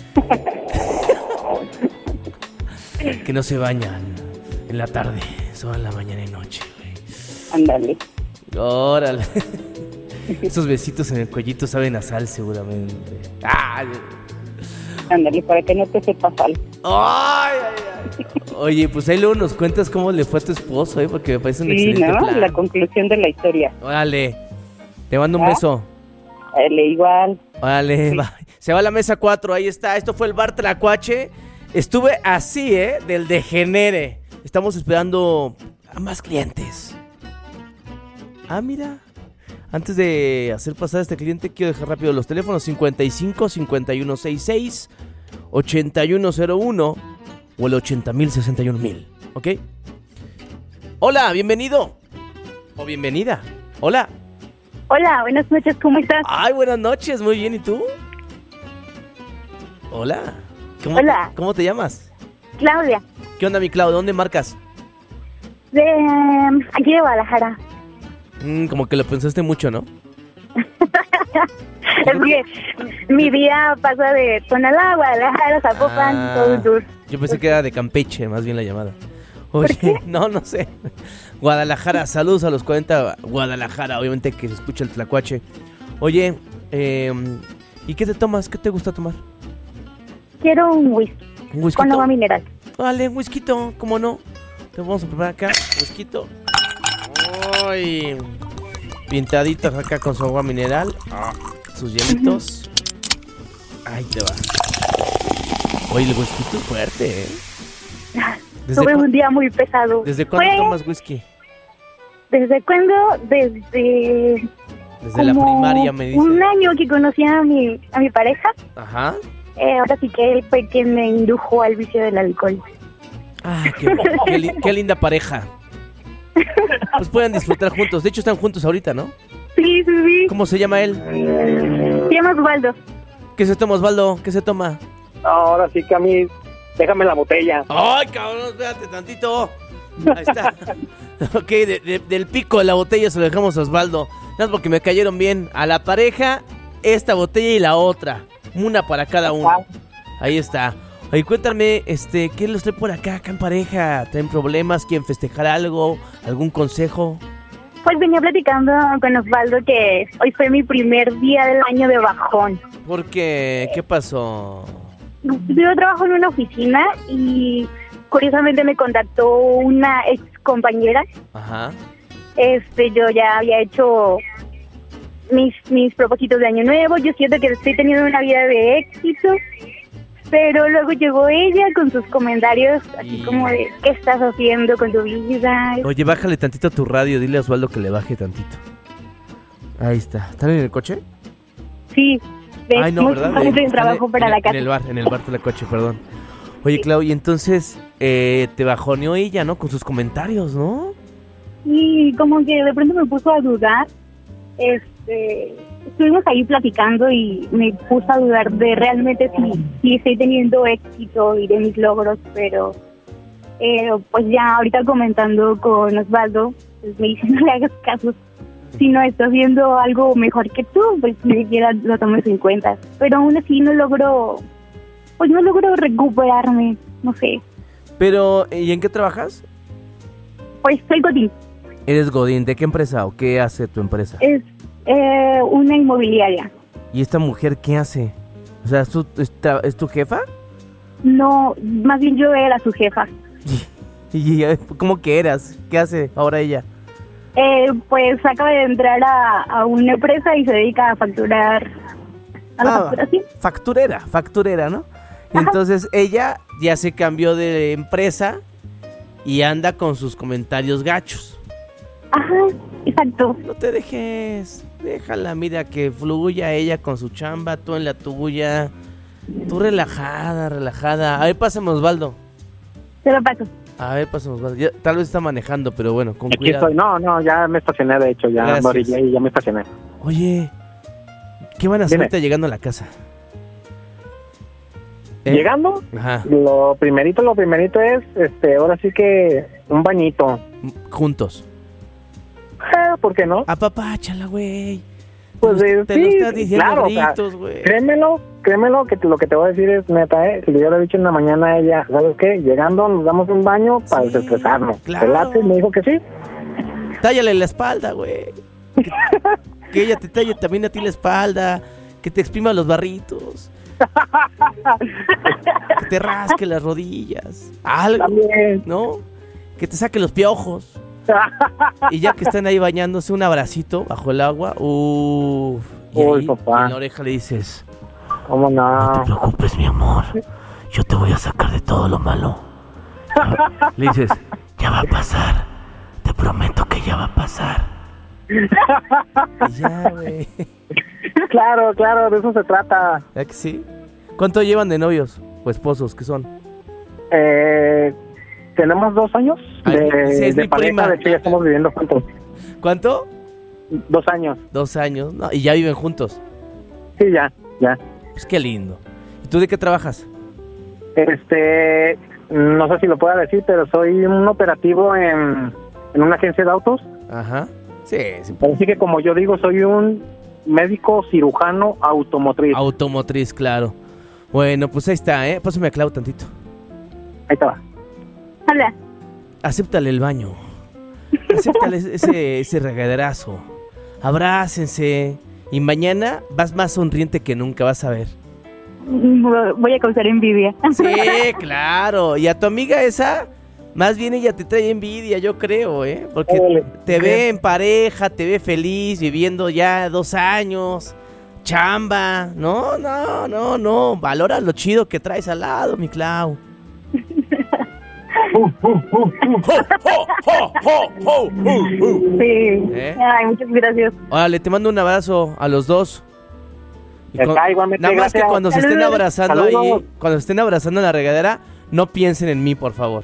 Que no se bañan en la tarde, solo en la mañana y noche, güey. Ándale. Órale. Esos besitos en el cuellito saben a sal seguramente. Ay, Ándale, para que no te sepa sal. ay, ay, ay. Oye, pues ahí luego nos cuentas cómo le fue a tu esposo, ¿eh? Porque me parece un Sí, excelente ¿no? plan. La conclusión de la historia. Órale. Te mando un ¿Ah? beso. Dale, igual. Órale, Sí. va. Se va a la mesa cuatro, ahí está. Esto fue el Bar Tlacuache. Estuve así, ¿eh? Del degenere. Estamos esperando a más clientes. Ah, mira. Antes de hacer pasar a este cliente, quiero dejar rápido los teléfonos: cincuenta y cinco, cincuenta y uno sesenta y seis, ochenta y uno cero uno o el ochenta mil sesenta y uno mil. ¿Ok? Hola, bienvenido. O bienvenida. Hola. Hola, buenas noches, ¿cómo estás? Ay, buenas noches, muy bien, ¿y tú? Hola. ¿Cómo Hola. Te, ¿Cómo te llamas? Claudia, ¿Qué onda, mi Clau? ¿De dónde marcas? de um, aquí de Guadalajara. Mm, como que lo pensaste mucho, ¿no? Es que mi día pasa de Tonalá, Guadalajara, Zapopan, Ah, todo el tour. Yo pensé que era de Campeche, más bien la llamada. Oye, no, no sé. Guadalajara, saludos a los cuarenta Guadalajara, obviamente que se escucha el tlacuache. Oye, eh, ¿y qué te tomas? ¿Qué te gusta tomar? Quiero un whisky ¿Un whisky? con agua mineral. Vale, un whisky, ¿cómo no? Te vamos a preparar acá, fresquito. Ay, pintaditos acá con su agua mineral. Sus hielitos. Ahí te va. Oye, el whisky es fuerte, ¿eh? Tuve cu- un día muy pesado. ¿Desde cuándo Fue- tomas whisky? ¿Desde cuándo? Desde... Desde la como primaria, me dice. un año que conocí a mi, a mi pareja. Ajá. Eh, ahora sí que él fue quien me indujo al vicio del alcohol. Ah, qué, qué li- qué linda pareja. Pues pueden disfrutar juntos. De hecho, están juntos ahorita, ¿no? Sí, sí, sí. ¿Cómo se llama él? Se llama Osvaldo. ¿Qué se toma, Osvaldo? ¿Qué se toma? Ahora sí que a mí, déjame la botella. ¡Ay, cabrón! Espérate tantito. Ahí está. Ok, de- de- del pico de la botella se lo dejamos a Osvaldo. Nada más porque me cayeron bien. A la pareja, esta botella y la otra. Una para cada uno. Ahí está. Oye, cuéntame, este, ¿qué los trae por acá, acá en pareja? ¿Traen problemas? ¿Quieren festejar algo? ¿Algún consejo? Pues venía platicando con Osvaldo que hoy fue mi primer día del año de bajón. ¿Por qué? ¿Qué pasó? Yo trabajo en una oficina y curiosamente me contactó una ex compañera. Ajá. Este, yo ya había hecho mis, mis propósitos de año nuevo. Yo siento que estoy teniendo una vida de éxito. Pero luego llegó ella con sus comentarios así Y- como de ¿qué estás haciendo con tu vida? Oye, bájale tantito a tu radio. Dile a Osvaldo que le baje tantito. Ahí está. ¿Están en el coche? Sí, de Ay, no, muy ¿verdad? muy Están trabajo en- para en la el- casa. En el bar, en el bar de la coche, perdón. Oye, Clau, y entonces eh, te bajoneó ella, ¿no? Con sus comentarios, ¿no? Y como que de pronto me puso a dudar. Este, estuvimos ahí platicando y me puso a dudar de realmente si, si estoy teniendo éxito y de mis logros, pero eh, pues ya ahorita comentando con Osvaldo, pues me dice no le hagas caso. Si no estás haciendo algo mejor que tú, pues ni siquiera lo tomes en cuenta. Pero aún así no logro, pues no logro recuperarme, no sé. Pero, ¿y en qué trabajas? Pues soy Godín, ¿Eres Godín? ¿De qué empresa o qué hace tu empresa? es eh, una inmobiliaria. ¿Y esta mujer qué hace? O sea, ¿es tu, es tra- es tu jefa? No, más bien yo era su jefa. ¿Y eh, cómo que eras? ¿Qué hace ahora ella? Eh, pues acaba de entrar a, a una empresa y se dedica a facturar, a la Ah, facturación. facturera, facturera, ¿no? Y Ajá. entonces ella ya se cambió de empresa y anda con sus comentarios gachos. Ajá, exacto. No te dejes, déjala, mira, que fluya ella con su chamba, tú en la tuya. Tú relajada, relajada. A ver, pásame, Osvaldo. Se lo paso. A ver, pásame, Osvaldo. Ya- tal vez está manejando, pero bueno, con Aquí cuidado. estoy. No, no, ya me estacioné, de hecho, ya Gracias. me orillé y ya me estacioné. Oye, ¿qué van a hacer Dime. ahorita llegando a la casa? ¿Eh? Llegando, Ajá, lo primerito, lo primerito es, este, ahora sí que un bañito. m- juntos. Eh, ¿Por qué no? Apapáchala, güey. Pues, te lo, eh, te lo sí, estás diciendo claro, o sea, gritos, güey. Créemelo, créemelo que te- lo que te voy a decir es neta, ¿eh? Si yo le he dicho en la mañana a ella, ¿sabes qué? Llegando nos damos un baño para Sí, desestresarnos. claro. ¿Te late? Me dijo que sí. Tállale la espalda, güey. Que, que ella te talle también a ti la espalda. Que te exprima los barritos. Que te rasque las rodillas. Algo, También. ¿no? Que te saque los piojos. Y ya que están ahí bañándose, un abracito bajo el agua. Uff. Y Uy, ahí, papá. en la oreja le dices: ¿Cómo no? preocupes, mi amor. Yo te voy a sacar de todo lo malo. Le dices: ya va a pasar. Te prometo que ya va a pasar. Y ya, güey. Claro, claro, de eso se trata. ¿Ya que sí? ¿Cuánto llevan de novios o esposos? ¿Qué son? Eh, tenemos dos años Ay, de, sí, es de mi pareja, prima. de hecho ya estamos viviendo juntos. ¿Cuánto? Dos años. Dos años. No, y ya viven juntos. Sí, ya, ya. Pues qué lindo. ¿Y tú de qué trabajas? Este, no sé si lo pueda decir, pero soy un operativo en, en una agencia de autos. Ajá. Sí, sí. Así que como yo digo, soy un médico cirujano automotriz. Automotriz, claro. Bueno, pues ahí está, ¿eh? Pásame a Clau tantito. Ahí está. Hola. Acéptale el baño. Acéptale ese, ese regaderazo. Abrácense. Y mañana vas más sonriente que nunca, vas a ver. Voy a causar envidia. Sí, claro. Y a tu amiga esa, Más bien ella te trae envidia, yo creo, ¿eh? Porque Órale. te ve en pareja, te ve feliz, viviendo ya dos años, chamba. No, no, no, no. Valora lo chido que traes al lado, mi Clau. Uh, uh, uh, uh. Sí. ¿Eh? Ay, muchas gracias. Órale, te mando un abrazo a los dos. Y con- Está igualmente, nada más que gracias. cuando se estén Saludos. abrazando Saludos. ahí, cuando se estén abrazando en la regadera, no piensen en mí, por favor.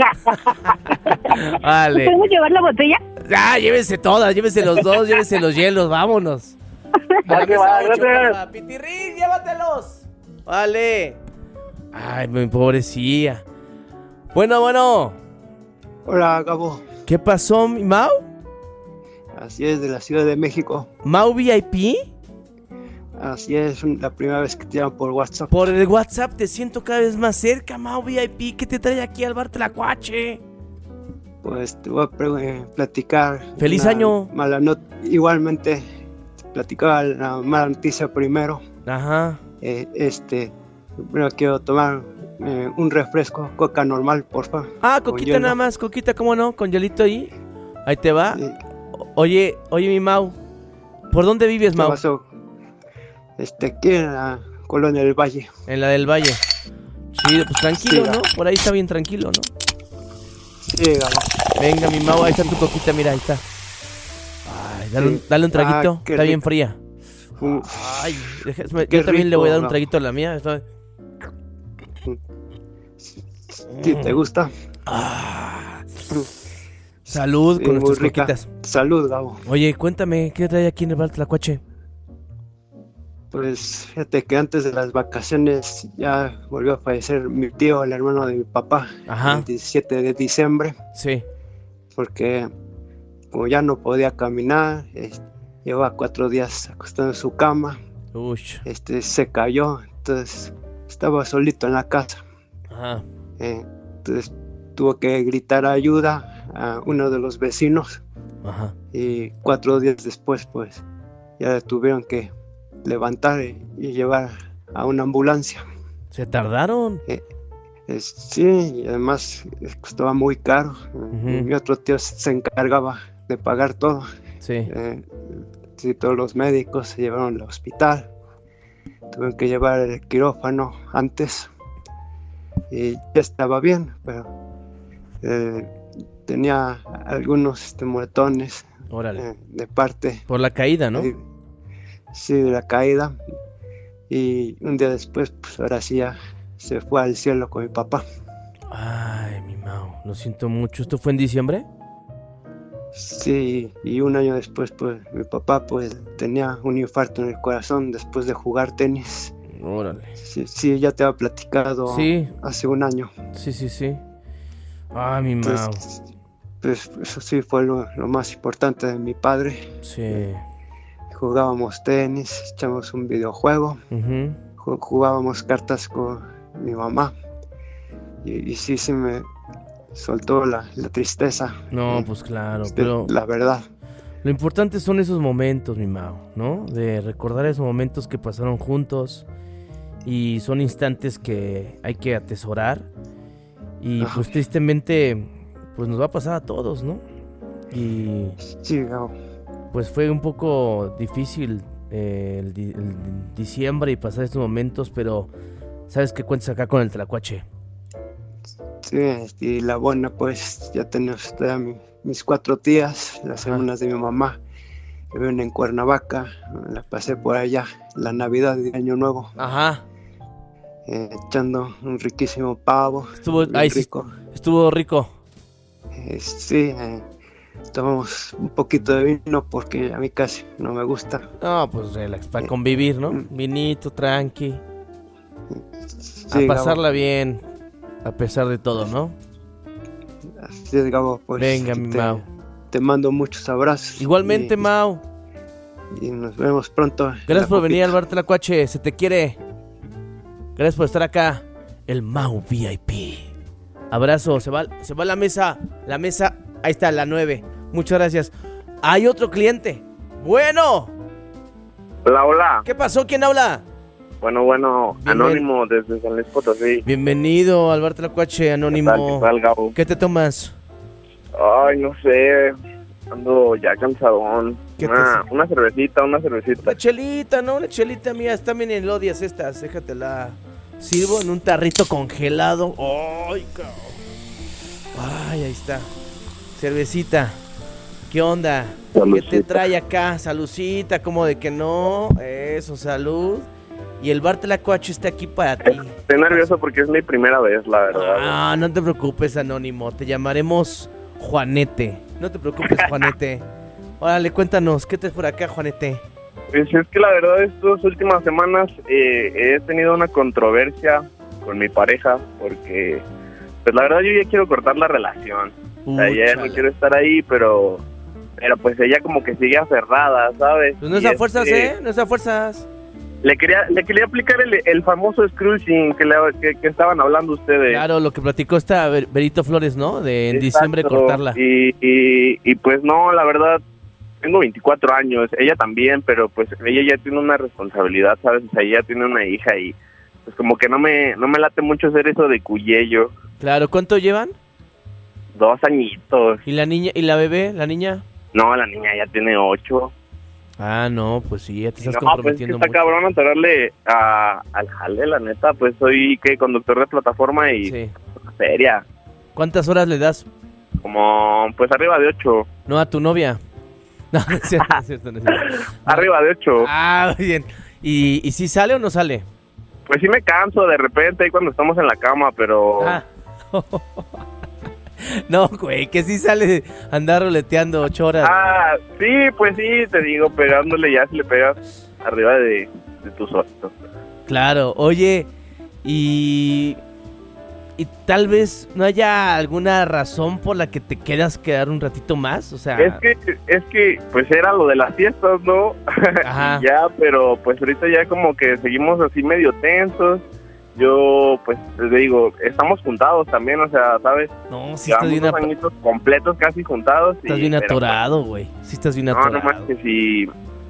Vale. ¿Podemos llevar la botella? Ah, llévense todas, llévense los dos, llévense los hielos, vámonos. A la Va que mesa va, ocho, gracias. porfa. Pitirrín, llévatelos. Vale. Ay, mi pobrecilla. Bueno, bueno. Hola, Gabo. ¿Qué pasó, mi Mau? Así es, de la Ciudad de México. ¿Mau V I P? Así es, la primera vez que te llaman por WhatsApp. Por el WhatsApp te siento cada vez más cerca, Mau V I P. ¿Qué te trae aquí al bar Tlacuache? Pues te voy a pre- platicar. ¡Feliz una año! Mala not Igualmente, te platicaba la mala noticia primero. Ajá. Eh, este, primero quiero tomar eh, un refresco, coca normal, porfa. Ah, con coquita hielo. nada más, coquita, ¿cómo no? Con hielito ahí. Ahí te va. Eh, O- Oye, oye, mi Mau. ¿Por dónde vives, ¿qué Mau? pasó? Este, aquí en la Colonia del Valle. En la del Valle. Chido, pues tranquilo, Sí, ¿no? va. Por ahí está bien tranquilo, ¿no? Sí, Gabo. Venga, mi Mau, ahí está tu coquita, mira, ahí está. Ay, dale, un, Sí. dale un traguito, Ah, qué está bien rico. fría. Uf, Ay, déjame- Qué yo también le voy a dar un rico, traguito a la mía. Está- ¿sí te gusta? Ah, salud Sí, con muy nuestras rica. coquitas. Salud, Gabo. Oye, cuéntame, ¿qué trae aquí en el bar Tlacuache? Pues fíjate que antes de las vacaciones ya volvió a fallecer mi tío, el hermano de mi papá, Ajá. el diecisiete de diciembre, Sí. porque como ya no podía caminar, eh, llevaba cuatro días acostado en su cama, Uy. este, se cayó, entonces estaba solito en la casa, Ajá. eh, entonces tuvo que gritar ayuda a uno de los vecinos Ajá. y cuatro días después pues ya tuvieron que levantar y, y llevar a una ambulancia. ¿Se tardaron? Eh, sí, y además eh, costaba muy caro. Ujú. Mi otro tío se se encargaba de pagar todo. Sí. Eh, sí, todos los médicos se llevaron al hospital. Tuvieron que llevar el quirófano antes. Y ya estaba bien, pero eh, tenía algunos este, moretones Órale. eh, de parte. Por la caída, ¿no? Sí, sí, de la caída. Y un día después, pues ahora sí ya se fue al cielo con mi papá. Ay, mi Mau, lo siento mucho. ¿Esto fue en diciembre? Sí, y un año después, pues mi papá pues tenía un infarto en el corazón después de jugar tenis. Órale. Sí, sí, ya te había platicado Sí. hace un año. Sí, sí, sí. Ay, mi Mau. Entonces, pues eso sí fue lo, lo más importante de mi padre. Sí. Jugábamos tenis, echamos un videojuego, Ujú. ju- jugábamos cartas con mi mamá. Y, y sí, se me soltó la, la tristeza. No, eh, pues claro, de- pero La verdad. lo importante son esos momentos, mi Mau, ¿no? De recordar esos momentos que pasaron juntos y son instantes que hay que atesorar y Ajá. pues tristemente pues nos va a pasar a todos, ¿no? Y Sí, Gabo. pues fue un poco difícil eh, el, di- el diciembre y pasar estos momentos, pero sabes que cuentas acá con el Tlacuache. Sí, y la buena, pues ya tenemos ya mi- mis cuatro tías, las Ajá. hermanas de mi mamá, que viven en Cuernavaca. La pasé por allá, la Navidad y Año Nuevo, Ajá. eh, echando un riquísimo pavo. Estuvo, bien ay, sí, rico. estuvo rico. Eh, sí, eh, tomamos un poquito de vino porque a mí casi no me gusta. No, pues relax, para convivir, ¿no? Mm. Vinito, tranqui. Sí, A Gabo, pasarla bien, a pesar de todo, ¿no? así es, Gabo, pues Venga, mi te, Mau. te mando muchos abrazos. Igualmente, y, Mau. y nos vemos pronto. en Gracias la por venir copita. al bar Tlacuache, se te quiere. Gracias por estar acá. El Mau V I P. Abrazo, se va, se va la mesa. La mesa, ahí está, la nueve. Muchas gracias. Hay otro cliente. Bueno, Hola, hola. ¿qué pasó? ¿Quién habla? Bueno, bueno, Bien, Anónimo desde San Luis Potosí. Bienvenido al Bar Tlacuache, Anónimo. ¿Qué tal, qué tal, Gabo? ¿Qué te tomas? Ay, no sé, ando ya cansadón. ¿Qué te Una, hace? una cervecita, una cervecita. Una chelita, ¿no? Una chelita mía. Están bien elodias estas. Déjatela. Sirvo en un tarrito congelado. ¡Ay, cabrón! Ay, ahí está. Cervecita. ¿Qué onda? Salucita. ¿Qué te trae acá? Salucita, como de que no. Eso, salud. Y el Bar Tlacuache está aquí para ti. Estoy nervioso porque es mi primera vez, la verdad. Ah, no te preocupes, Anónimo. Te llamaremos Juanete. No te preocupes, Juanete. Órale, cuéntanos. ¿Qué te por acá, Juanete? Pues es que la verdad estas últimas semanas eh, he tenido una controversia con mi pareja porque, pues la verdad yo ya quiero cortar la relación. O sea, ya no quiero estar ahí, pero, pero pues ella como que sigue aferrada, ¿sabes? Pues no es Y a fuerzas, este, ¿eh? No es a fuerzas. Le quería, le quería aplicar el, el famoso Scrooge que, le- que, que estaban hablando ustedes. Claro, lo que platicó esta Ver- Berito Flores, ¿no? De en Exacto. diciembre cortarla. Y, y, y pues no, la verdad, tengo veinticuatro años, ella también, pero pues ella ya tiene una responsabilidad, ¿sabes? O sea, ella tiene una hija y pues como que no me, no me late mucho hacer eso de cuyello. Claro, ¿cuánto llevan? Dos añitos. ¿Y la niña, y la bebé, la niña? No, la niña ya tiene ocho. Ah, no, pues sí, ya te estás No, pues es que comprometiendo está mucho. cabrón entrarle a, al jale, la neta, pues soy, ¿qué? Conductor de plataforma y Sí. feria. ¿Cuántas horas le das? Como, pues arriba de ocho. No, a tu novia. No, no es cierto, no es cierto, no es cierto. Arriba de ocho. Ah, muy bien. ¿Y, ¿Y si sale o no sale? Pues sí me canso de repente ahí cuando estamos en la cama, pero... Ah. No, güey, que sí sale andar roleteando ocho horas. Ah, sí, pues sí, te digo, pegándole ya si le pegas arriba de, de tus ojos. Claro, oye, y... Y tal vez no haya alguna razón por la que te quieras quedar un ratito más, o sea... Es que, es que, pues era lo de las fiestas, ¿no? Ajá. Y ya, pero pues ahorita ya como que seguimos así medio tensos. Yo, pues, te digo, estamos juntados también, o sea, ¿sabes? No, sí estás Llevamos bien, dos ap- añitos completos casi juntados. estás y- bien pero, atorado, güey. Sí estás bien No, atorado. no más que sí.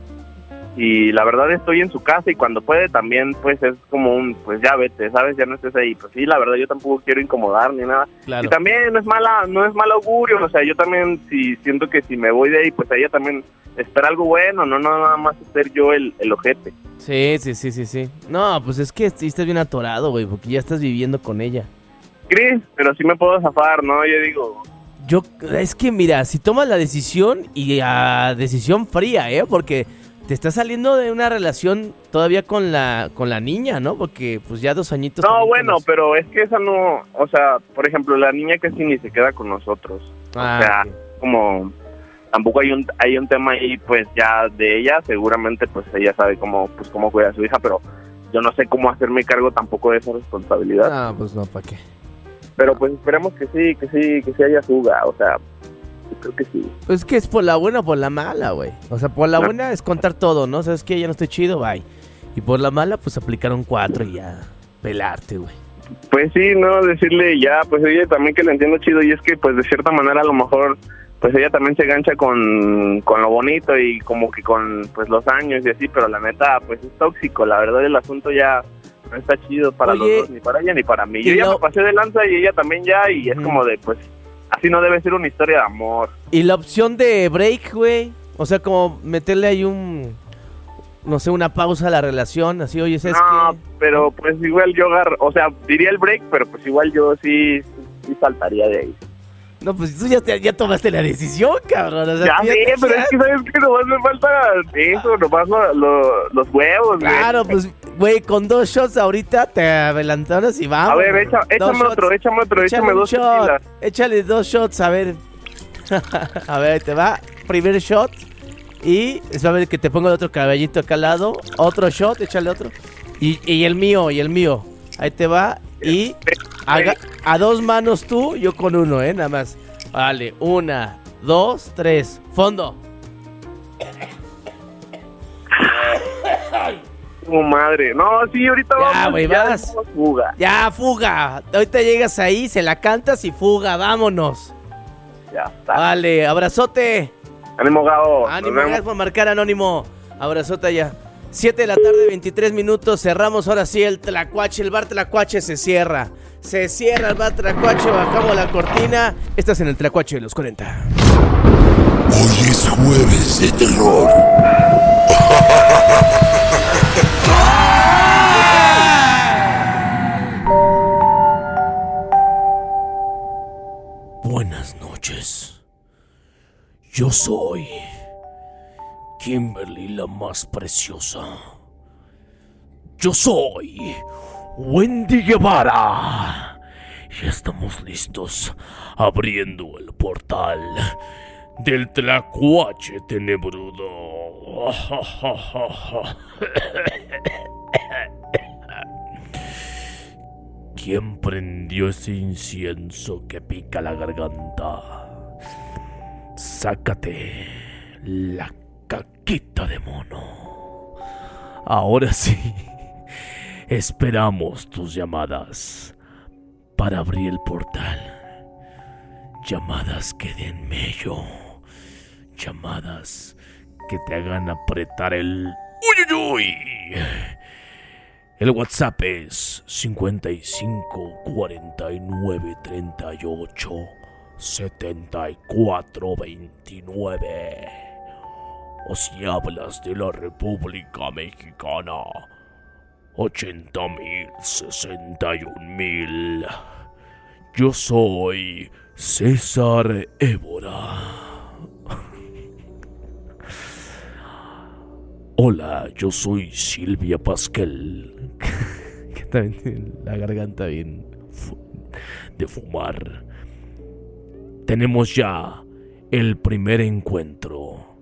Y la verdad estoy en su casa y cuando puede también, pues es como un, pues ya vete, ¿sabes? Ya no estés ahí. Pues sí, la verdad yo tampoco quiero incomodar ni nada. Claro. Y también no es mala, no es mal augurio, o sea, yo también si siento que si me voy de ahí, pues ella también espera algo bueno, no, no nada más ser yo el, el ojete. Sí, sí, sí, sí, sí. No, pues es que sí estás bien atorado, güey, porque ya estás viviendo con ella. Cris, pero sí me puedo zafar, ¿no? Yo digo, Yo, es que mira, si tomas la decisión y a decisión fría, ¿eh? Porque te estás saliendo de una relación todavía con la con la niña, ¿no? Porque pues ya dos añitos. no, también bueno, con los- pero es que esa no, o sea, por ejemplo, la niña casi ni se queda con nosotros. Ah, o sea, ok. como tampoco hay un hay un tema ahí pues ya de ella, seguramente pues ella sabe cómo pues cómo cuida a su hija, pero yo no sé cómo hacerme cargo tampoco de esa responsabilidad. Ah, pues no, ¿para qué? Pero pues esperemos que sí, que sí, que sí haya fuga, o sea, yo creo que sí. Pues que es por la buena o por la mala, güey. O sea, por la No. buena es contar todo, ¿no? Sabes que ya no estoy chido, bye. Y por la mala, pues aplicaron cuatro y ya pelarte, güey. Pues sí, no, decirle ya, pues ella también que le entiendo chido y es que pues de cierta manera a lo mejor pues ella también se gancha con, con lo bonito y como que con pues los años y así, pero la neta pues es tóxico, la verdad el asunto ya no está chido para Oye, los dos, ni para ella ni para mí. y Yo ya lo- me pasé de lanza y ella también ya y es Ujú. como de pues así no debe ser una historia de amor. Y la opción de break, güey. O sea, como meterle ahí un... No sé, una pausa a la relación. Así, oye, ¿sabes No, qué? pero pues igual yo agarro, o sea, diría el break, pero pues igual yo sí, sí saltaría de ahí. No, pues tú ya, te- ya tomaste la decisión, cabrón. O sea, Ya tú sé, te- pero es que sabes que nomás me falta eso, nomás lo- lo- los huevos, güey. Claro, pues, güey, con dos shots ahorita te adelantaras y vamos. A ver, güey. echa- Dos échame shots. otro, échame otro, Échale échame un dos shot. tequilas. Échale dos shots, a ver. A ver, te va. Primer shot. Y es a ver que te pongo el otro caballito acá al lado. Otro shot, échale otro. Y, y el mío, y el mío. Ahí te va. Y a, a dos manos tú, yo con uno, ¿eh? Nada más. Vale, una, dos, tres. Fondo. Oh, madre. No, sí, ahorita Ya, vamos. güey, ya vas. decimos fuga. Ya, fuga. Ahorita llegas ahí, se la cantas y fuga. Vámonos. Ya está. Vale, abrazote. Ánimo, Gabo. Ánimo, Nos vemos. gracias por marcar, Anónimo. Abrazote allá. siete de la tarde, veintitrés minutos. Cerramos ahora sí el Tlacuache. El bar Tlacuache se cierra. Se cierra el bar Tlacuache. Bajamos la cortina. Estás en el Tlacuache de los cuarenta. Hoy es jueves de terror. Buenas noches. Yo soy Kimberly, la más preciosa. Yo soy Wendy Guevara. Y estamos listos abriendo el portal del Tlacuache tenebrudo. ¿Quién prendió ese incienso que pica la garganta? Sácate la caquita de mono. Ahora sí, esperamos tus llamadas para abrir el portal. Llamadas que den mello. Llamadas que te hagan apretar el... ¡Uy, uy, uy! El WhatsApp es cincuenta y cinco cuarenta y nueve treinta y ocho setenta y cuatro veintinueve. O si hablas de la República Mexicana, ochenta mil sesenta y un mil. Yo soy César Évora. Hola, yo soy Silvia Pasquel. Que también tiene la garganta bien fu- de fumar. Tenemos ya el primer encuentro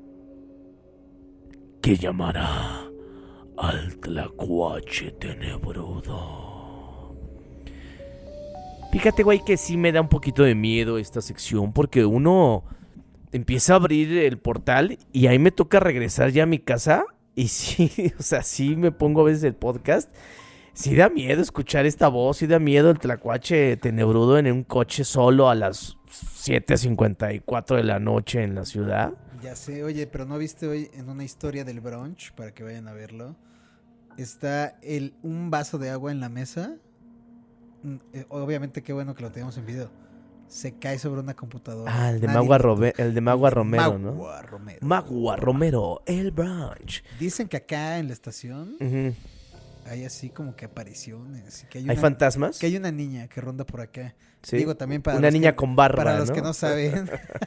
que llamará al Tlacuache tenebrudo. Fíjate, güey, que sí me da un poquito de miedo esta sección porque uno empieza a abrir el portal y ahí me toca regresar ya a mi casa. Y sí, o sea, sí me pongo a veces el podcast. Sí da miedo escuchar esta voz, sí da miedo el Tlacuache tenebrudo en un coche solo a las siete cincuenta y cuatro de la noche en la ciudad. Ya sé, oye, pero ¿no viste hoy en una historia del brunch? Para que vayan a verlo. Está el, un vaso de agua en la mesa. Obviamente qué bueno que lo tenemos en video. Se cae sobre una computadora. Ah, el de Nadie Magua, lo Robe- el de Magua el de Romero, Magua ¿no? Romero. Magua Romero, el brunch. Dicen que acá en la estación Uh-huh. hay así como que apariciones. Que hay, ¿Hay una- fantasmas? Que hay una niña que ronda por acá. Sí. Digo también para Una los niña que- con barba, Para los ¿no? que no saben.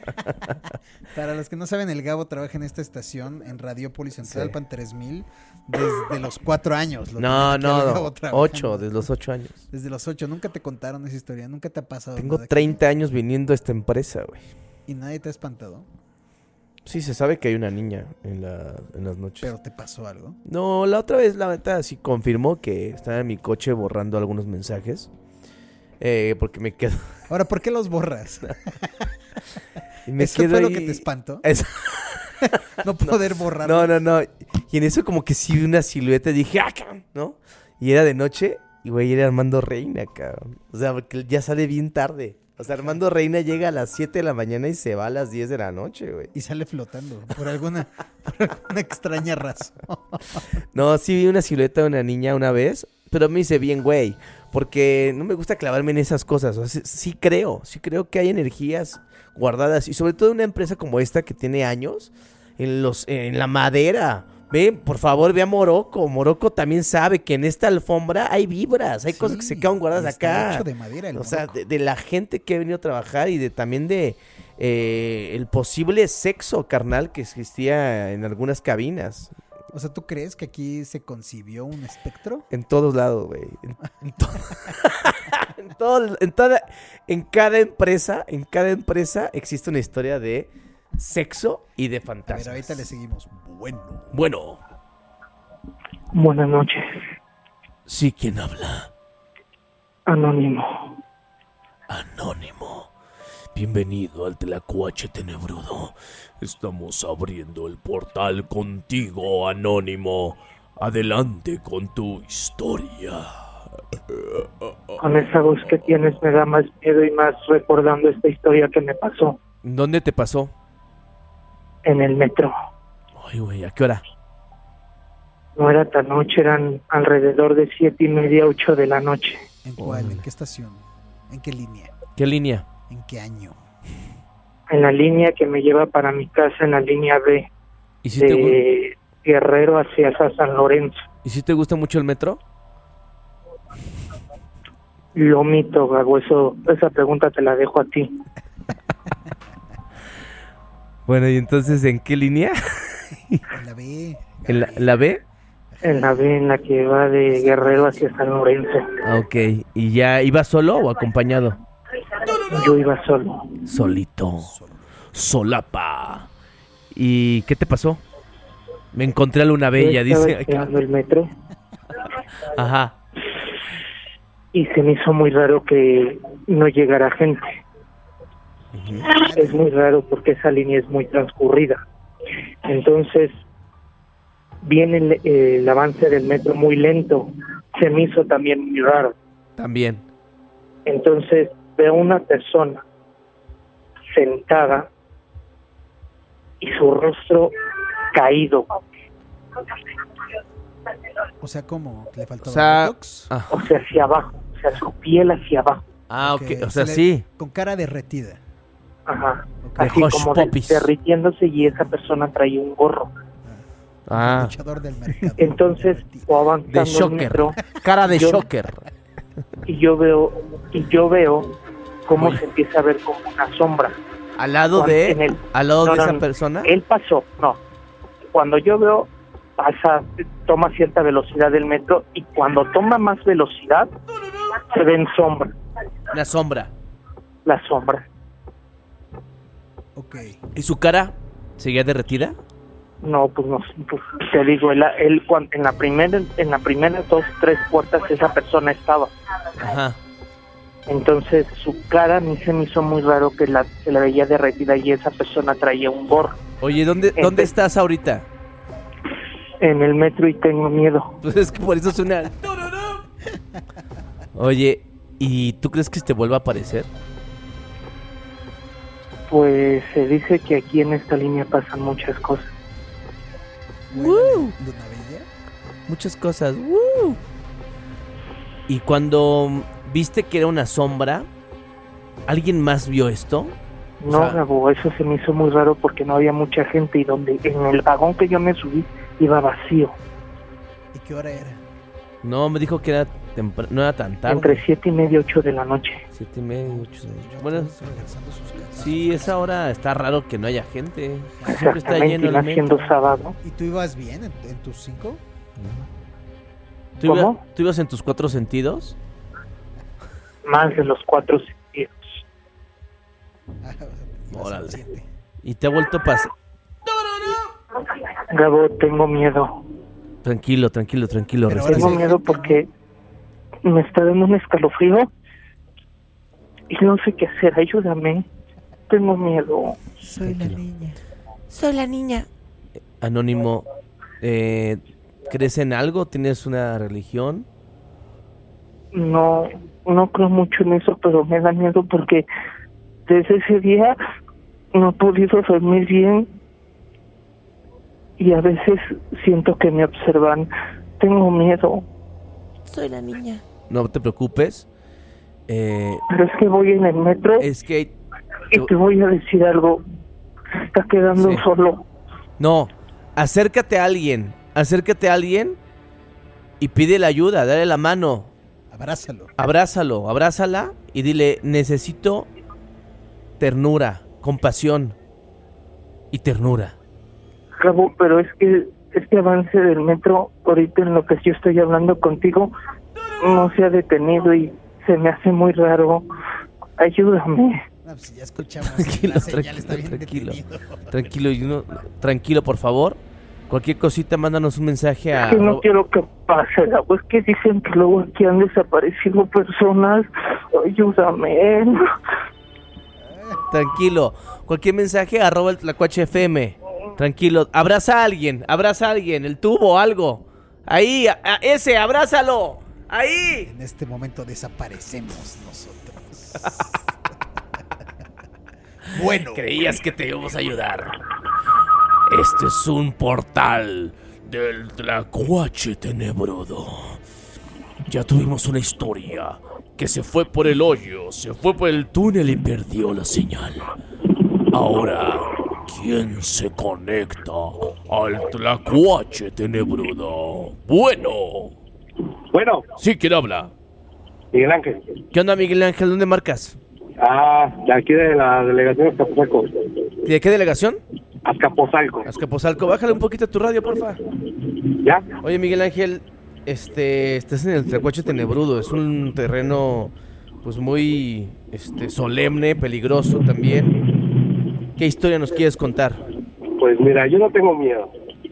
Para los que no saben, el Gabo trabaja en esta estación en Radiópolis en Sí. Tlalpan tres mil desde los cuatro años. Lo No, tenía aquí no, el Gabo no. trabajando. Ocho, desde los ocho años. Desde los ocho. Nunca te contaron esa historia. Nunca te ha pasado Tengo nada aquí? treinta años viniendo a esta empresa, güey. ¿Y nadie te ha espantado? Sí, se sabe que hay una niña en, la, en las noches. ¿Pero te pasó algo? No, la otra vez, la neta, sí confirmó que estaba en mi coche borrando algunos mensajes. Eh, porque me quedo... Ahora, ¿por qué los borras? y me ¿Eso quedo fue lo ahí- que te espantó? Es- No poder borrar. No, no, no. Y en eso como que sí vi una silueta y dije, ¡ah, cabrón! ¿No? Y era de noche y, güey, era Armando Reina, cabrón. O sea, porque ya sale bien tarde. O sea, Armando Reina llega a las siete de la mañana y se va a las diez de la noche, güey. Y sale flotando por alguna, por alguna extraña razón. No, sí vi una silueta de una niña una vez, pero me hice bien, güey. Porque no me gusta clavarme en esas cosas. O sea, sí, sí creo, sí creo que hay energías guardadas. Y sobre todo en una empresa como esta que tiene años, en los, en la madera. Ve, por favor, ve a Morocco. Morocco también sabe que en esta alfombra hay vibras, hay Sí, cosas que se quedan guardadas está acá. hecho de madera el o sea, Morocco. de, de la gente que ha venido a trabajar y de también de eh, el posible sexo carnal que existía en algunas cabinas. O sea, ¿tú crees que aquí se concibió un espectro? En todos lados, güey. En, en to- en todo- en toda, en cada empresa, en cada empresa existe una historia de sexo y de A ver, fantasmas. ahorita le seguimos. Bueno. Bueno, Buenas noches, Sí, ¿quién habla? Anónimo. Anónimo. Bienvenido al Tlacuache tenebrudo. Estamos abriendo el portal contigo, Anónimo. Adelante con tu historia. Con esa voz que tienes me da más miedo y más recordando esta historia que me pasó ¿dónde te pasó? en el metro. Ay, güey, ¿a qué hora? No era tan noche, eran alrededor de siete y media, ocho de la noche. ¿En cuál? ¿En qué estación? ¿En qué línea? ¿Qué línea? ¿En qué año? En la línea que me lleva para mi casa, en la línea B. ¿Y si de te gu- Guerrero hacia San Lorenzo. ¿Y si te gusta mucho el metro? Lo omito, Gabo, eso, esa pregunta te la dejo a ti. Bueno, ¿y entonces en qué línea? En la B. ¿En la, la B? En la B, en la que va de Guerrero hacia San Lorenzo. Ah, ok. ¿Y ya iba solo o acompañado? Yo iba solo. Solito. Solapa. ¿Y qué te pasó? Me encontré a Luna Bella, Yo estaba dice. esperando el metro Ajá. y se me hizo muy raro que no llegara gente. Es muy raro porque esa línea es muy transcurrida. Entonces, viene el, eh, el avance del metro muy lento. Se me hizo también muy raro. También. Entonces, veo una persona sentada y su rostro caído. O sea, ¿cómo? ¿Le faltaba O sea, botox? ah. O sea, hacia abajo. O sea, su piel hacia abajo. Ah, ok. Que O sea, se le- sí. Con cara derretida. Ajá. De Así Hush como de- Puppies. derritiéndose y esa persona traía un gorro. Ah. Luchador del mercado. Entonces, o avanzando De el shocker. metro, Cara de yo- shocker. y yo veo y yo veo cómo Oye. se empieza a ver como una sombra. ¿Al lado Cuando- de, en el- al lado no, de no, esa no. persona? Él pasó, no. Cuando yo veo, pasa, toma cierta velocidad del metro y cuando toma más velocidad, se ve en sombra, Una sombra. la sombra. Ok. ¿Y su cara seguía derretida? No, pues no, pues, te digo, él, él cuan- en la primera, en la primera dos, tres puertas esa persona estaba. Ajá. Entonces su cara a mí se me hizo muy raro que la, se la veía derretida y esa persona traía un gorro Oye, ¿dónde, Este- ¿dónde estás ahorita? en el metro y tengo miedo. Pues es que por eso suena. Oye, ¿y tú crees que te vuelva a aparecer? Pues se dice que aquí en esta línea pasan muchas cosas. ¿Huele ¡Woo! Luna Bella? Muchas cosas. ¡Woo! Y cuando viste que era una sombra, ¿alguien más vio esto? O No, sea- Gabo, eso se me hizo muy raro porque no había mucha gente y donde en el vagón que yo me subí iba vacío. ¿Y qué hora era? No, me dijo que era tempra- no era tan tarde. Entre siete y media, ocho de la noche. Siete y media, ocho. Yo Bueno, todos regresando a sus casas. sí, esa hora está raro que no haya gente. Siempre está Exactamente, lleno y el más siendo metro. sábado. ¿Y tú ibas bien en, en tus cinco? ¿Tú, iba- ¿Cómo? ¿Tú ibas en tus cuatro sentidos? Más de los cuatro sentidos. Ah, ibas Órale. al siete. ¿Y te ha vuelto a pasar? Gabo, tengo miedo. Tranquilo, tranquilo, tranquilo. Pero respira. ahora Tengo sí. miedo porque me está dando un escalofrío y no sé qué hacer. Ayúdame. Tengo miedo. Soy la Tranquilo. niña. Soy la niña. Anónimo, eh, ¿crees en algo? ¿Tienes una religión? No, no creo mucho en eso, pero me da miedo porque desde ese día no he podido dormir bien y a veces siento que me observan. Tengo miedo, Soy la niña. No te preocupes. Eh, pero es que voy en el metro es que... y te voy a decir algo. Se está quedando Sí. solo. No, acércate a alguien. Acércate a alguien y pídele ayuda, dale la mano. Abrázalo. Abrázalo, abrázala y dile, necesito ternura, compasión y ternura. Cabo, pero es que este avance del metro, ahorita en lo que yo estoy hablando contigo, no se ha detenido y se me hace muy raro. Ayúdame. No, pues ya escuchamos. Tranquilo, la señal está tranquilo, bien tranquilo. detenido. Tranquilo, y uno- tranquilo, por favor. Cualquier cosita, mándanos un mensaje a... Es que no arroba- quiero que pase, Gabo. Es que dicen que luego aquí han desaparecido personas. Ayúdame. Tranquilo. Cualquier mensaje, arroba el Tlacuache F M. Tranquilo. Abraza a alguien, abraza a alguien. El tubo, algo. Ahí, a- a ese, abrázalo. Ahí. En este momento desaparecemos nosotros. Bueno. Creías que te íbamos a ayudar. Este es un portal del Tlacuache Tenebrudo. Ya tuvimos una historia que se fue por el hoyo, se fue por el túnel y perdió la señal. Ahora, ¿quién se conecta al Tlacuache Tenebrudo? Bueno. Bueno. Sí, ¿quién habla? Miguel Ángel. ¿Qué onda, Miguel Ángel? ¿Dónde marcas? Ah, de aquí de la delegación Azcapotzalco. ¿De qué delegación? Azcapotzalco. Azcapotzalco. Bájale un poquito a tu radio, porfa. ¿Ya? Oye, Miguel Ángel, este, estás en el Tlacuache Tenebrudo. Es un terreno, pues, muy este, solemne, peligroso también. ¿Qué historia nos quieres contar? Pues mira, yo no tengo miedo.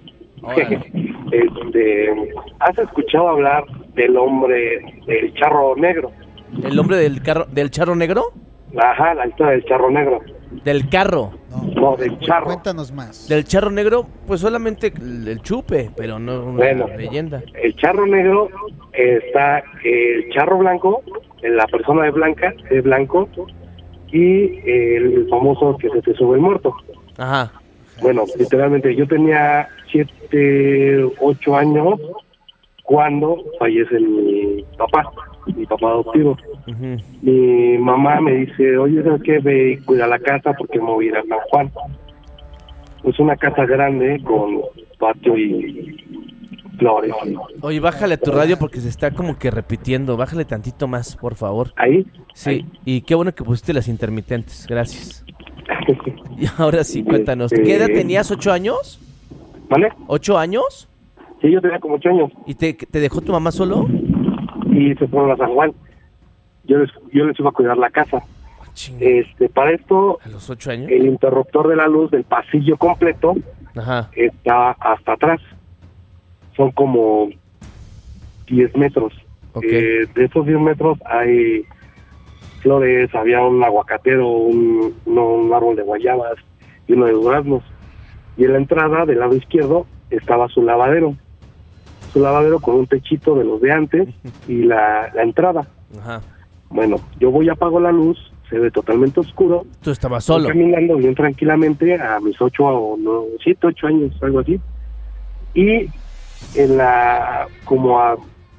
este, ¿has escuchado hablar del hombre del charro negro? ¿El hombre del carro, del charro negro? Ajá, la historia del charro negro. ¿Del carro? No, del charro. Cuéntanos más. Del charro negro, pues solamente el, el chupe, pero no una bueno, leyenda. El charro negro está el charro blanco, la persona de blanca, de blanco, y el famoso que se te sube el muerto. Ajá. Bueno, literalmente yo tenía siete, ocho años cuando fallece mi papá, mi papá adoptivo. Uh-huh. Mi mamá me dice, oye, ¿sabes qué? Ve y cuida la casa porque me voy a ir a San Juan. Es una casa grande con patio y flores. Oye, bájale a tu radio porque se está como que repitiendo. Bájale tantito más, por favor. ¿Ahí? Sí, Ahí. Y qué bueno que pusiste las intermitentes. Gracias. Y ahora sí, cuéntanos. ¿Qué edad tenías? ¿Ocho años? ¿Vale? ¿Ocho años? Sí, yo tenía como ocho años. ¿Y te, te dejó tu mamá solo? Y se fueron a San Juan. Yo les, yo les iba a cuidar la casa. Este, para esto, ¿A los ocho años? el interruptor de la luz del pasillo completo Ajá. está hasta atrás. Son como diez metros. Okay. Eh, de esos diez metros hay flores, había un aguacatero, un, no, un árbol de guayabas y uno de duraznos. Y en la entrada, del lado izquierdo, estaba su lavadero. Su lavadero con un techito de los de antes y la, la entrada. Ajá. Bueno, yo voy, apago la luz, se ve totalmente oscuro. Tú estabas solo. Voy caminando bien tranquilamente a mis ocho o no, siete, ocho años, algo así. Y en la, como a,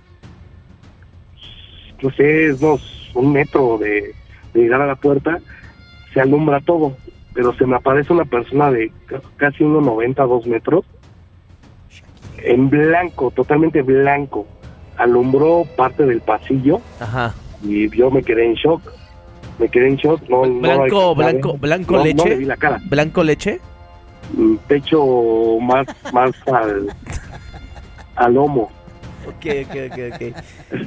no sé, dos, un metro de, de llegar a la puerta, se alumbra todo. Pero se me aparece una persona de casi uno noventa, dos metros, en blanco, totalmente blanco. Alumbró parte del pasillo. Ajá. Y yo me quedé en shock. Me quedé en shock. No, Blanco, no blanco, blanco no, leche. No le vi la cara. ¿Blanco leche? Pecho más, más al, al lomo. Ok, ok, ok, ok.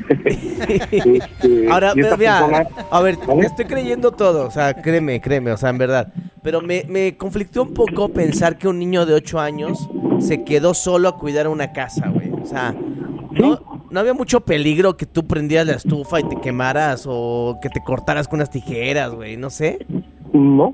Este, Ahora, y esta mira, persona- a ver, ¿Vale? te estoy creyendo todo, o sea, créeme, créeme, o sea, en verdad. Pero me, me conflictó un poco pensar que un niño de ocho años se quedó solo a cuidar una casa, güey. O sea, no, no había mucho peligro que tú prendieras la estufa y te quemaras o que te cortaras con unas tijeras, güey, no sé. No.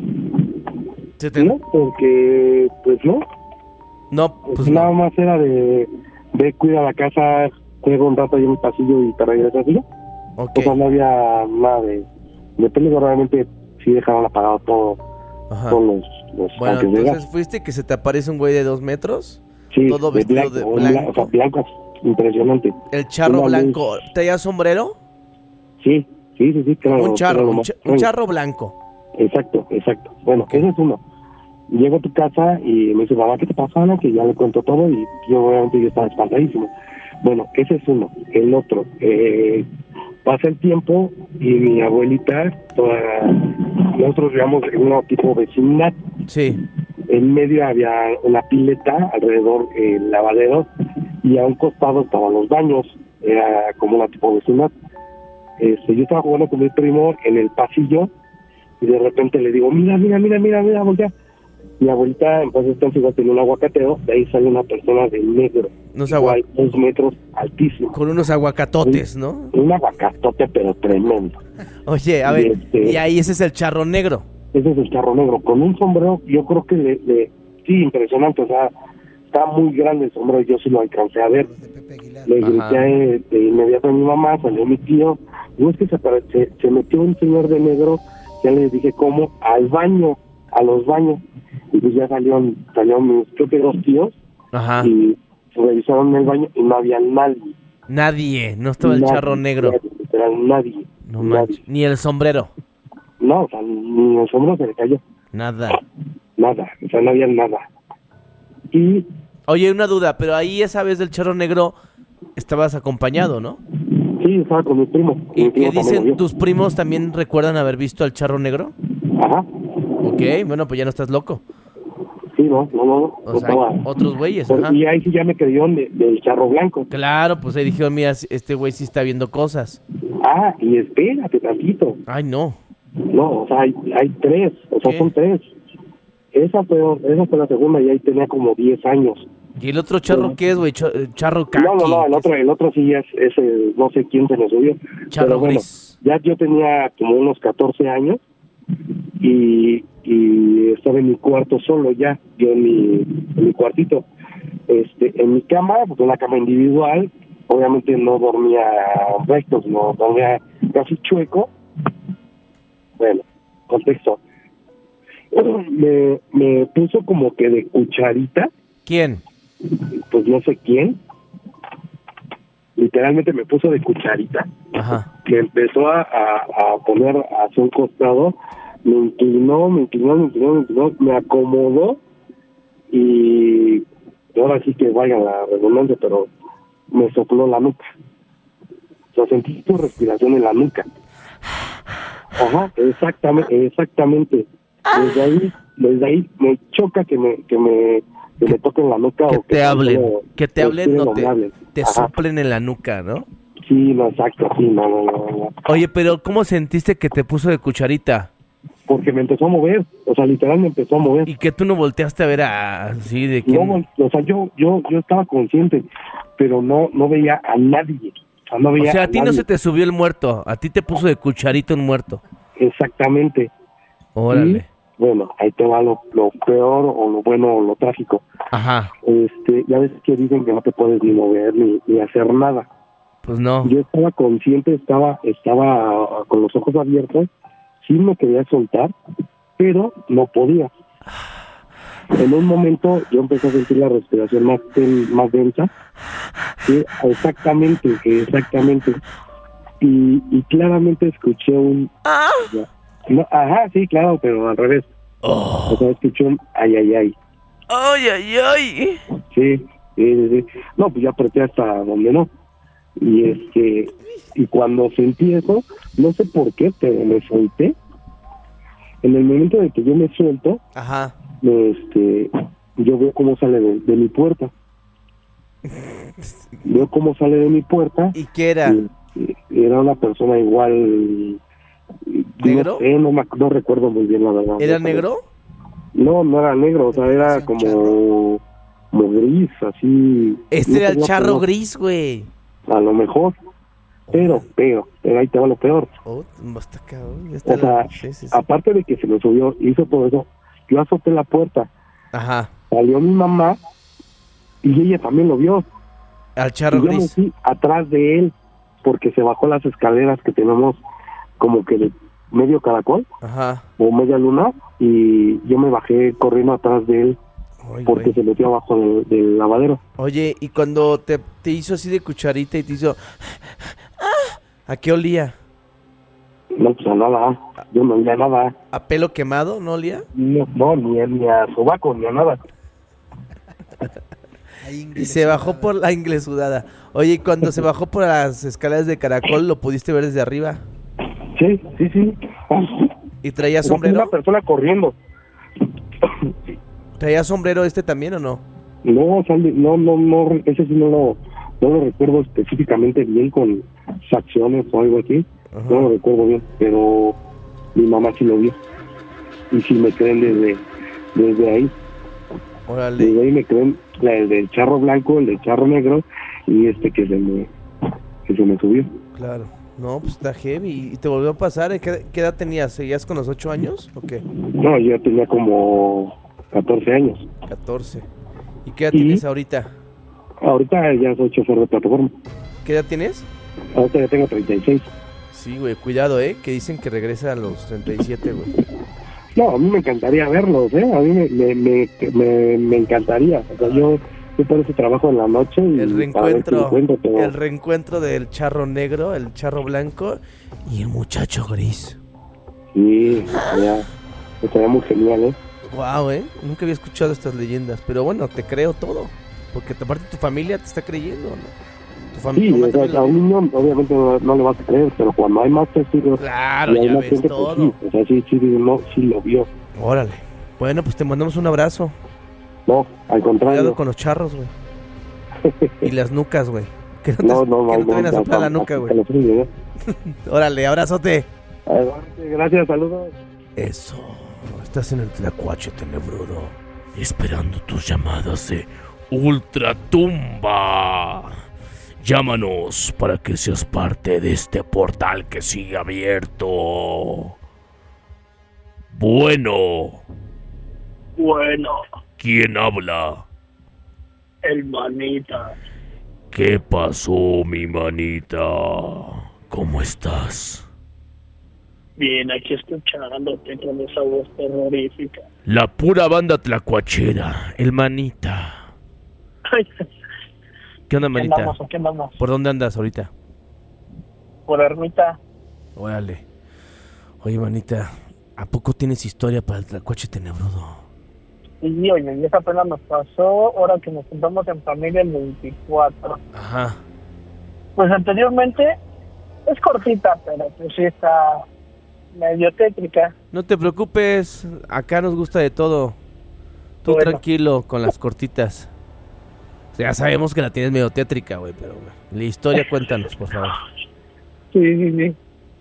¿Se te- No, porque, pues no. No, pues nada más era de, de cuida la casa, juega un rato ahí en el pasillo y te regresas así. Ok. O sea, no había nada de, de peligro, realmente sí dejaron apagado todo Ajá. con los, los Bueno, tanques de gas. entonces fuiste que se te aparece un güey de dos metros, Sí, todo de vestido blanco, de un bla- blanco. o sea, blanco, impresionante. El charro Una luz- blanco, ¿traía sombrero? Sí, sí, sí, sí. claro, Un charro, claro, un, lo cha- más- un charro blanco. Exacto, exacto. Bueno, ese es uno. Llego a tu casa y me dice, mamá, ¿qué te pasa, Ana? Que ya le cuento todo y yo obviamente yo estaba espantadísimo. Bueno, ese es uno. El otro, eh, pasa el tiempo y mi abuelita, toda, nosotros vivíamos en un tipo vecindad. Sí. En medio había una pileta, alrededor eh, lavadero, y a un costado estaban los baños. Era como una tipo vecindad. Este, yo estaba jugando con mi primo en el pasillo y de repente le digo, mira, mira, mira, mira, mira, voltea. Mi abuelita, entonces, entonces igual tenía un aguacatero, de ahí sale una persona de negro, Unos igual, dos metros, altísimo. Con unos aguacatotes, ¿no? Un aguacatote, pero tremendo. Oye, a ver, Este- y ahí ese es el charro negro. Ese es el charro negro, con un sombrero, yo creo que le, le- sí, impresionante, o sea, está muy grande el sombrero, yo sí lo alcancé a ver. Le Ajá. grité de, de inmediato a mi mamá, salió mi tío, no es que se, apare- se, se metió un señor de negro, ya les dije cómo, al baño, a los baños, y pues ya salieron, salieron mis, creo que dos tíos, Ajá. y revisaron el baño y no había nadie. Nadie, no estaba el Nadie, charro negro. Nadie, literal, nadie. No manches. Ni el sombrero. No, o sea, ni el sombrero se le cayó. Nada. Nada, o sea, no había nada. Y... Oye, una duda, pero ahí esa vez del charro negro estabas acompañado, ¿no? Sí, estaba con mis primos. ¿Y Mi qué primo también lo dicen? vio. ¿Tus primos también recuerdan haber visto al charro negro? Ajá. Ok, bueno, pues ya no estás loco. Sí, no, no, no. O no sea, estaba. otros güeyes, Pero- ajá. Y ahí sí ya me creyeron de- del charro blanco. Claro, pues ahí dijeron, mira, este güey sí está viendo cosas. Ah, y espérate tantito. Ay, no. No, o sea, hay, hay tres, o sea, son tres. Esa fue, esa fue la segunda y ahí tenía como diez años. ¿Y el otro charro qué es, güey? Cho- Charro kaki. No, no, no, el otro, el otro sí es, es el- no sé quién se lo subió. Charro Pero bueno, gris. ya yo tenía como unos catorce años y, y estaba en mi cuarto solo ya, yo en mi, en mi cuartito. Este, en mi cama, pues una cama individual, obviamente no dormía recto, no dormía casi chueco. Bueno, contexto. Me, me puso como que de cucharita. ¿Quién? Pues no sé quién. Literalmente me puso de cucharita. Ajá. Me empezó a, a, a poner hacia un costado, me inclinó, me inclinó, me inclinó, me inclinó, me acomodó y ahora sí que vaya la redundancia, pero me sopló la nuca. O sea, sentí tu respiración en la nuca. Ajá, exactamente, exactamente. Desde ahí, desde ahí me choca que me, que me, que me toquen la nuca Que o que te hablen, me- que te hablen, respiren no o me te, hablen. te Ajá. soplen en la nuca, ¿no? Sí, no, exacto, sí, no, no, no, no. Oye, pero ¿cómo sentiste que te puso de cucharita? Porque me empezó a mover, o sea, literal me empezó a mover. ¿Y que tú no volteaste a ver a así de quién? No, o sea, yo, yo, yo estaba consciente, pero no, no veía a nadie. O sea, no O veía sea, a ti no nadie. se te subió el muerto, a ti te puso de cucharita un muerto. Exactamente. Órale. Y, bueno, ahí te va lo, lo peor o lo bueno o lo trágico. Ajá. Este, ya ves que dicen que no te puedes ni mover ni, ni hacer nada. Pues no. Yo estaba consciente, estaba, estaba con los ojos abiertos, sí me quería soltar, pero no podía. En un momento yo empecé a sentir la respiración más, ten- más densa, sí, exactamente, exactamente. Y, y claramente escuché un... Ya. No, ajá, sí, claro, pero al revés. O sea, escuché un ay, ay, ay. ¡Ay, ay, ay! Sí, sí, sí, sí. No, pues ya apreté hasta donde no. Y este, y cuando sentí eso, no sé por qué, pero me solté. En el momento de que yo me suelto, Ajá. me, este, yo veo cómo sale de, de mi puerta. Veo cómo sale de mi puerta. ¿Y qué era? Y- y era una persona igual. ¿Negro? No sé, no, me ac- no recuerdo muy bien la verdad. ¿Era No, negro? No, no era negro, o sea, era como, como gris, así. Este No era el tenía charro color. gris, güey. A lo mejor. Pero, pero, pero ahí te va lo peor. Oh, está cabrón. ya está O sea, la- sí, sí, sí. aparte de que se me subió, hizo todo eso, yo azoté la puerta. Ajá. Salió mi mamá y ella también lo vio. Al charro Y yo me gris. fui atrás de él porque se bajó las escaleras que tenemos como que de medio caracol Ajá. o media luna y yo me bajé corriendo atrás de él Ay, porque güey. se metió abajo del, del lavadero. Oye, y cuando te, te hizo así de cucharita y te hizo... ¿A qué olía? No, pues a nada, yo no olía nada. ¿A pelo quemado no olía? No, no ni, a- ni a sobaco, ni a nada. Y se bajó por la ingle sudada. Oye, y cuando se bajó por las escaleras de caracol, ¿lo pudiste ver desde arriba? Sí, sí, sí. ¿Y traía Como sombrero? Una persona corriendo. ¿Traía sombrero este también o no? No, o sea, no, no, no, ese sí no lo, no lo recuerdo específicamente bien con facciones o algo así. Ajá. No lo recuerdo bien, pero mi mamá sí lo vio. Y sí me creen desde, desde ahí. Órale. Desde ahí me creen la, el del charro blanco, el del charro negro y este que se me, que se me subió. Claro. No, pues está heavy. ¿Y te volvió a pasar? ¿Eh? ¿Qué, qué edad tenías? ¿Seguías con los ocho años o qué? No, yo tenía como catorce años. catorce. ¿Y qué edad ¿Y? tienes ahorita? Ahorita ya soy chofer de plataforma. ¿Qué edad tienes? Ahorita ya tengo treinta y seis. Sí, güey, cuidado, ¿eh? Que dicen que regresa a los treinta y siete, güey. No, a mí me encantaría verlos, ¿eh? A mí me, me, me, me, me encantaría. O sea, yo yo por eso trabajo en la noche. Y El a ver si reencuentro, encuentro, pero- el reencuentro del charro negro, el charro blanco y el muchacho gris. Sí, ya. Estaría muy genial, ¿eh? Wow, eh. Nunca había escuchado estas leyendas, pero bueno, te creo todo. Porque aparte tu familia te está creyendo, ¿no? Tu fam- Sí, tu mamá o sea, también a lo- un niño obviamente no, no le vas a creer, pero cuando hay más testigos Claro, y hay ya más ves gente, todo. pues sí, o sea, sí, sí, no, sí lo vio. Órale. Bueno, pues te mandamos un abrazo. No, al contrario. Cuidado con los charros, güey. Y las nucas, güey. Que no te, No, no, que no, no te vayan a no, soplar la no, nuca, no, güey. no, no, no. Órale, abrazote. Adelante, gracias, saludos. Eso. Estás en el Tlacuache tenebrudo, esperando tus llamadas de Ultratumba. Llámanos para que seas parte de este portal que sigue abierto. Bueno, Bueno, ¿quién habla? el manita. ¿Qué pasó, mi manita? ¿Cómo estás? Bien, aquí escuchándote con esa voz terrorífica. La pura banda tlacuachera, el manita. Ay, ¿Qué onda, ¿qué manita? andamos? ¿Qué andamos? ¿Por dónde andas ahorita? Por ermita. Órale. Oye, manita, ¿a poco tienes historia para el Tlacuache tenebrudo? Y oye, y esa pena nos pasó ahora que nos juntamos en familia el veinticuatro. Ajá. Pues anteriormente es cortita, pero pues sí está medio tétrica. No te preocupes, acá nos gusta de todo. Tú Bueno. tranquilo con las cortitas. O sea, ya sabemos que la tienes medio tétrica, güey, pero güey, la historia cuéntanos, por favor. Sí, sí, sí.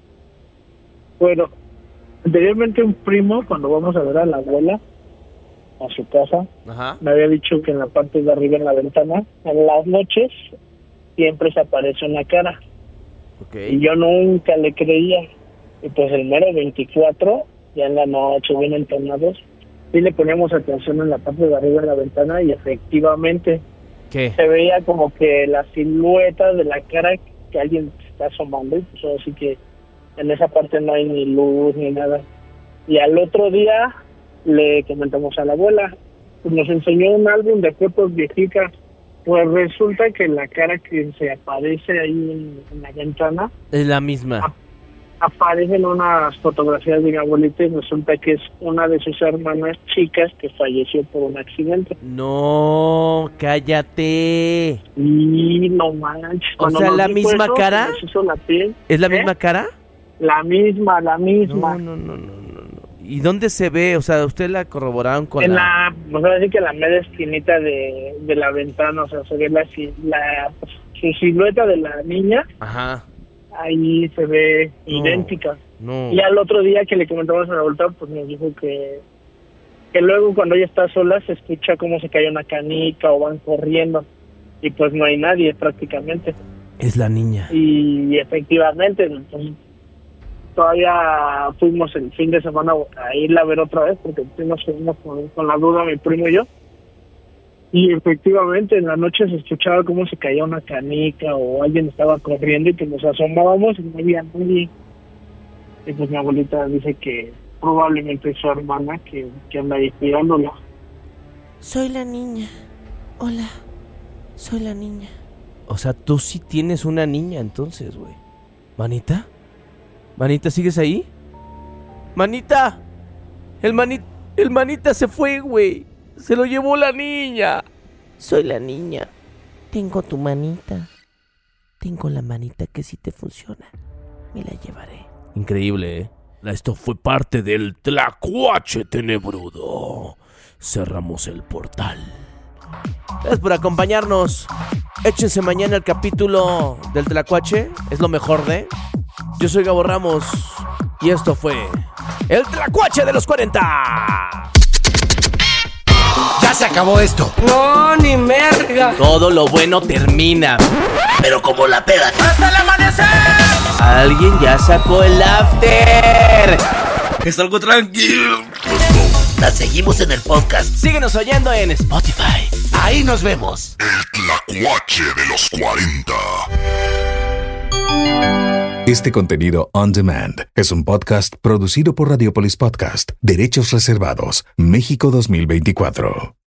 Bueno, anteriormente un primo, cuando vamos a ver a la abuela a su casa, Ajá. me había dicho que en la parte de arriba en la ventana, en las noches, siempre se aparece una cara. Okay. Y yo nunca le creía. Y pues el mero veinticuatro, ya en la noche, bien entonados, sí le poníamos atención en la parte de arriba en la ventana y efectivamente ¿Qué? se veía como que la silueta de la cara que alguien está asomando y pues así que en esa parte no hay ni luz ni nada. Y al otro día le comentamos a la abuela, pues nos enseñó un álbum de fotos viejitas. Pues resulta que la cara que se aparece ahí en, en la ventana Es la misma. aparecen unas fotografías de mi abuelita y resulta que es una de sus hermanas chicas que falleció por un accidente. No, cállate. Y no manches. O cuando sea, nos ¿la dijo misma eso, cara? se nos hizo la piel. ¿Es la ¿Eh? misma cara? La misma, la misma. No, no, no, no, no, no. ¿Y dónde se ve? O sea, ¿usted la corroboraron con en la... la, pues ahora sí que la media esquinita de, de la ventana, o sea, se ve la, si- la su silueta de la niña, Ajá. ahí se ve No. idéntica. No. Y al otro día que le comentamos a la vuelta, pues nos dijo que que luego cuando ella está sola se escucha como se cae una canica o van corriendo y pues no hay nadie prácticamente. Es la niña. Y efectivamente, pues, todavía fuimos el fin de semana a irla a ver otra vez porque fuimos, fuimos con, con la duda mi primo y yo. Y efectivamente en la noche se escuchaba como se caía una canica o alguien estaba corriendo y que nos asomábamos y no había nadie. Y pues mi abuelita dice que probablemente es su hermana que, que anda ahí cuidándola. Soy la niña. Hola. Soy la niña. O sea, tú sí tienes una niña entonces, güey. ¿Manita? ¿Manita, sigues ahí? ¡Manita! El manita, el manita se fue, güey. Se lo llevó la niña. Soy la niña. Tengo tu manita. Tengo la manita que sí te funciona. Me la llevaré. Increíble, ¿eh? Esto fue parte del Tlacuache tenebrudo. Cerramos el portal. Gracias por acompañarnos. Échense mañana el capítulo del Tlacuache. Es lo mejor de... Yo soy Gabo Ramos. Y esto fue... El Tlacuache de los cuarenta. Ya se acabó esto. No, ni merga. Todo lo bueno termina. Pero como la pera. ¡Hasta el amanecer! Alguien ya sacó el after. Es algo tranquilo. La seguimos en el podcast. Síguenos oyendo en Spotify. Ahí nos vemos. El Tlacuache de los cuarenta. Este contenido on demand es un podcast producido por Radiopolis Podcast, Derechos Reservados, México dos mil veinticuatro.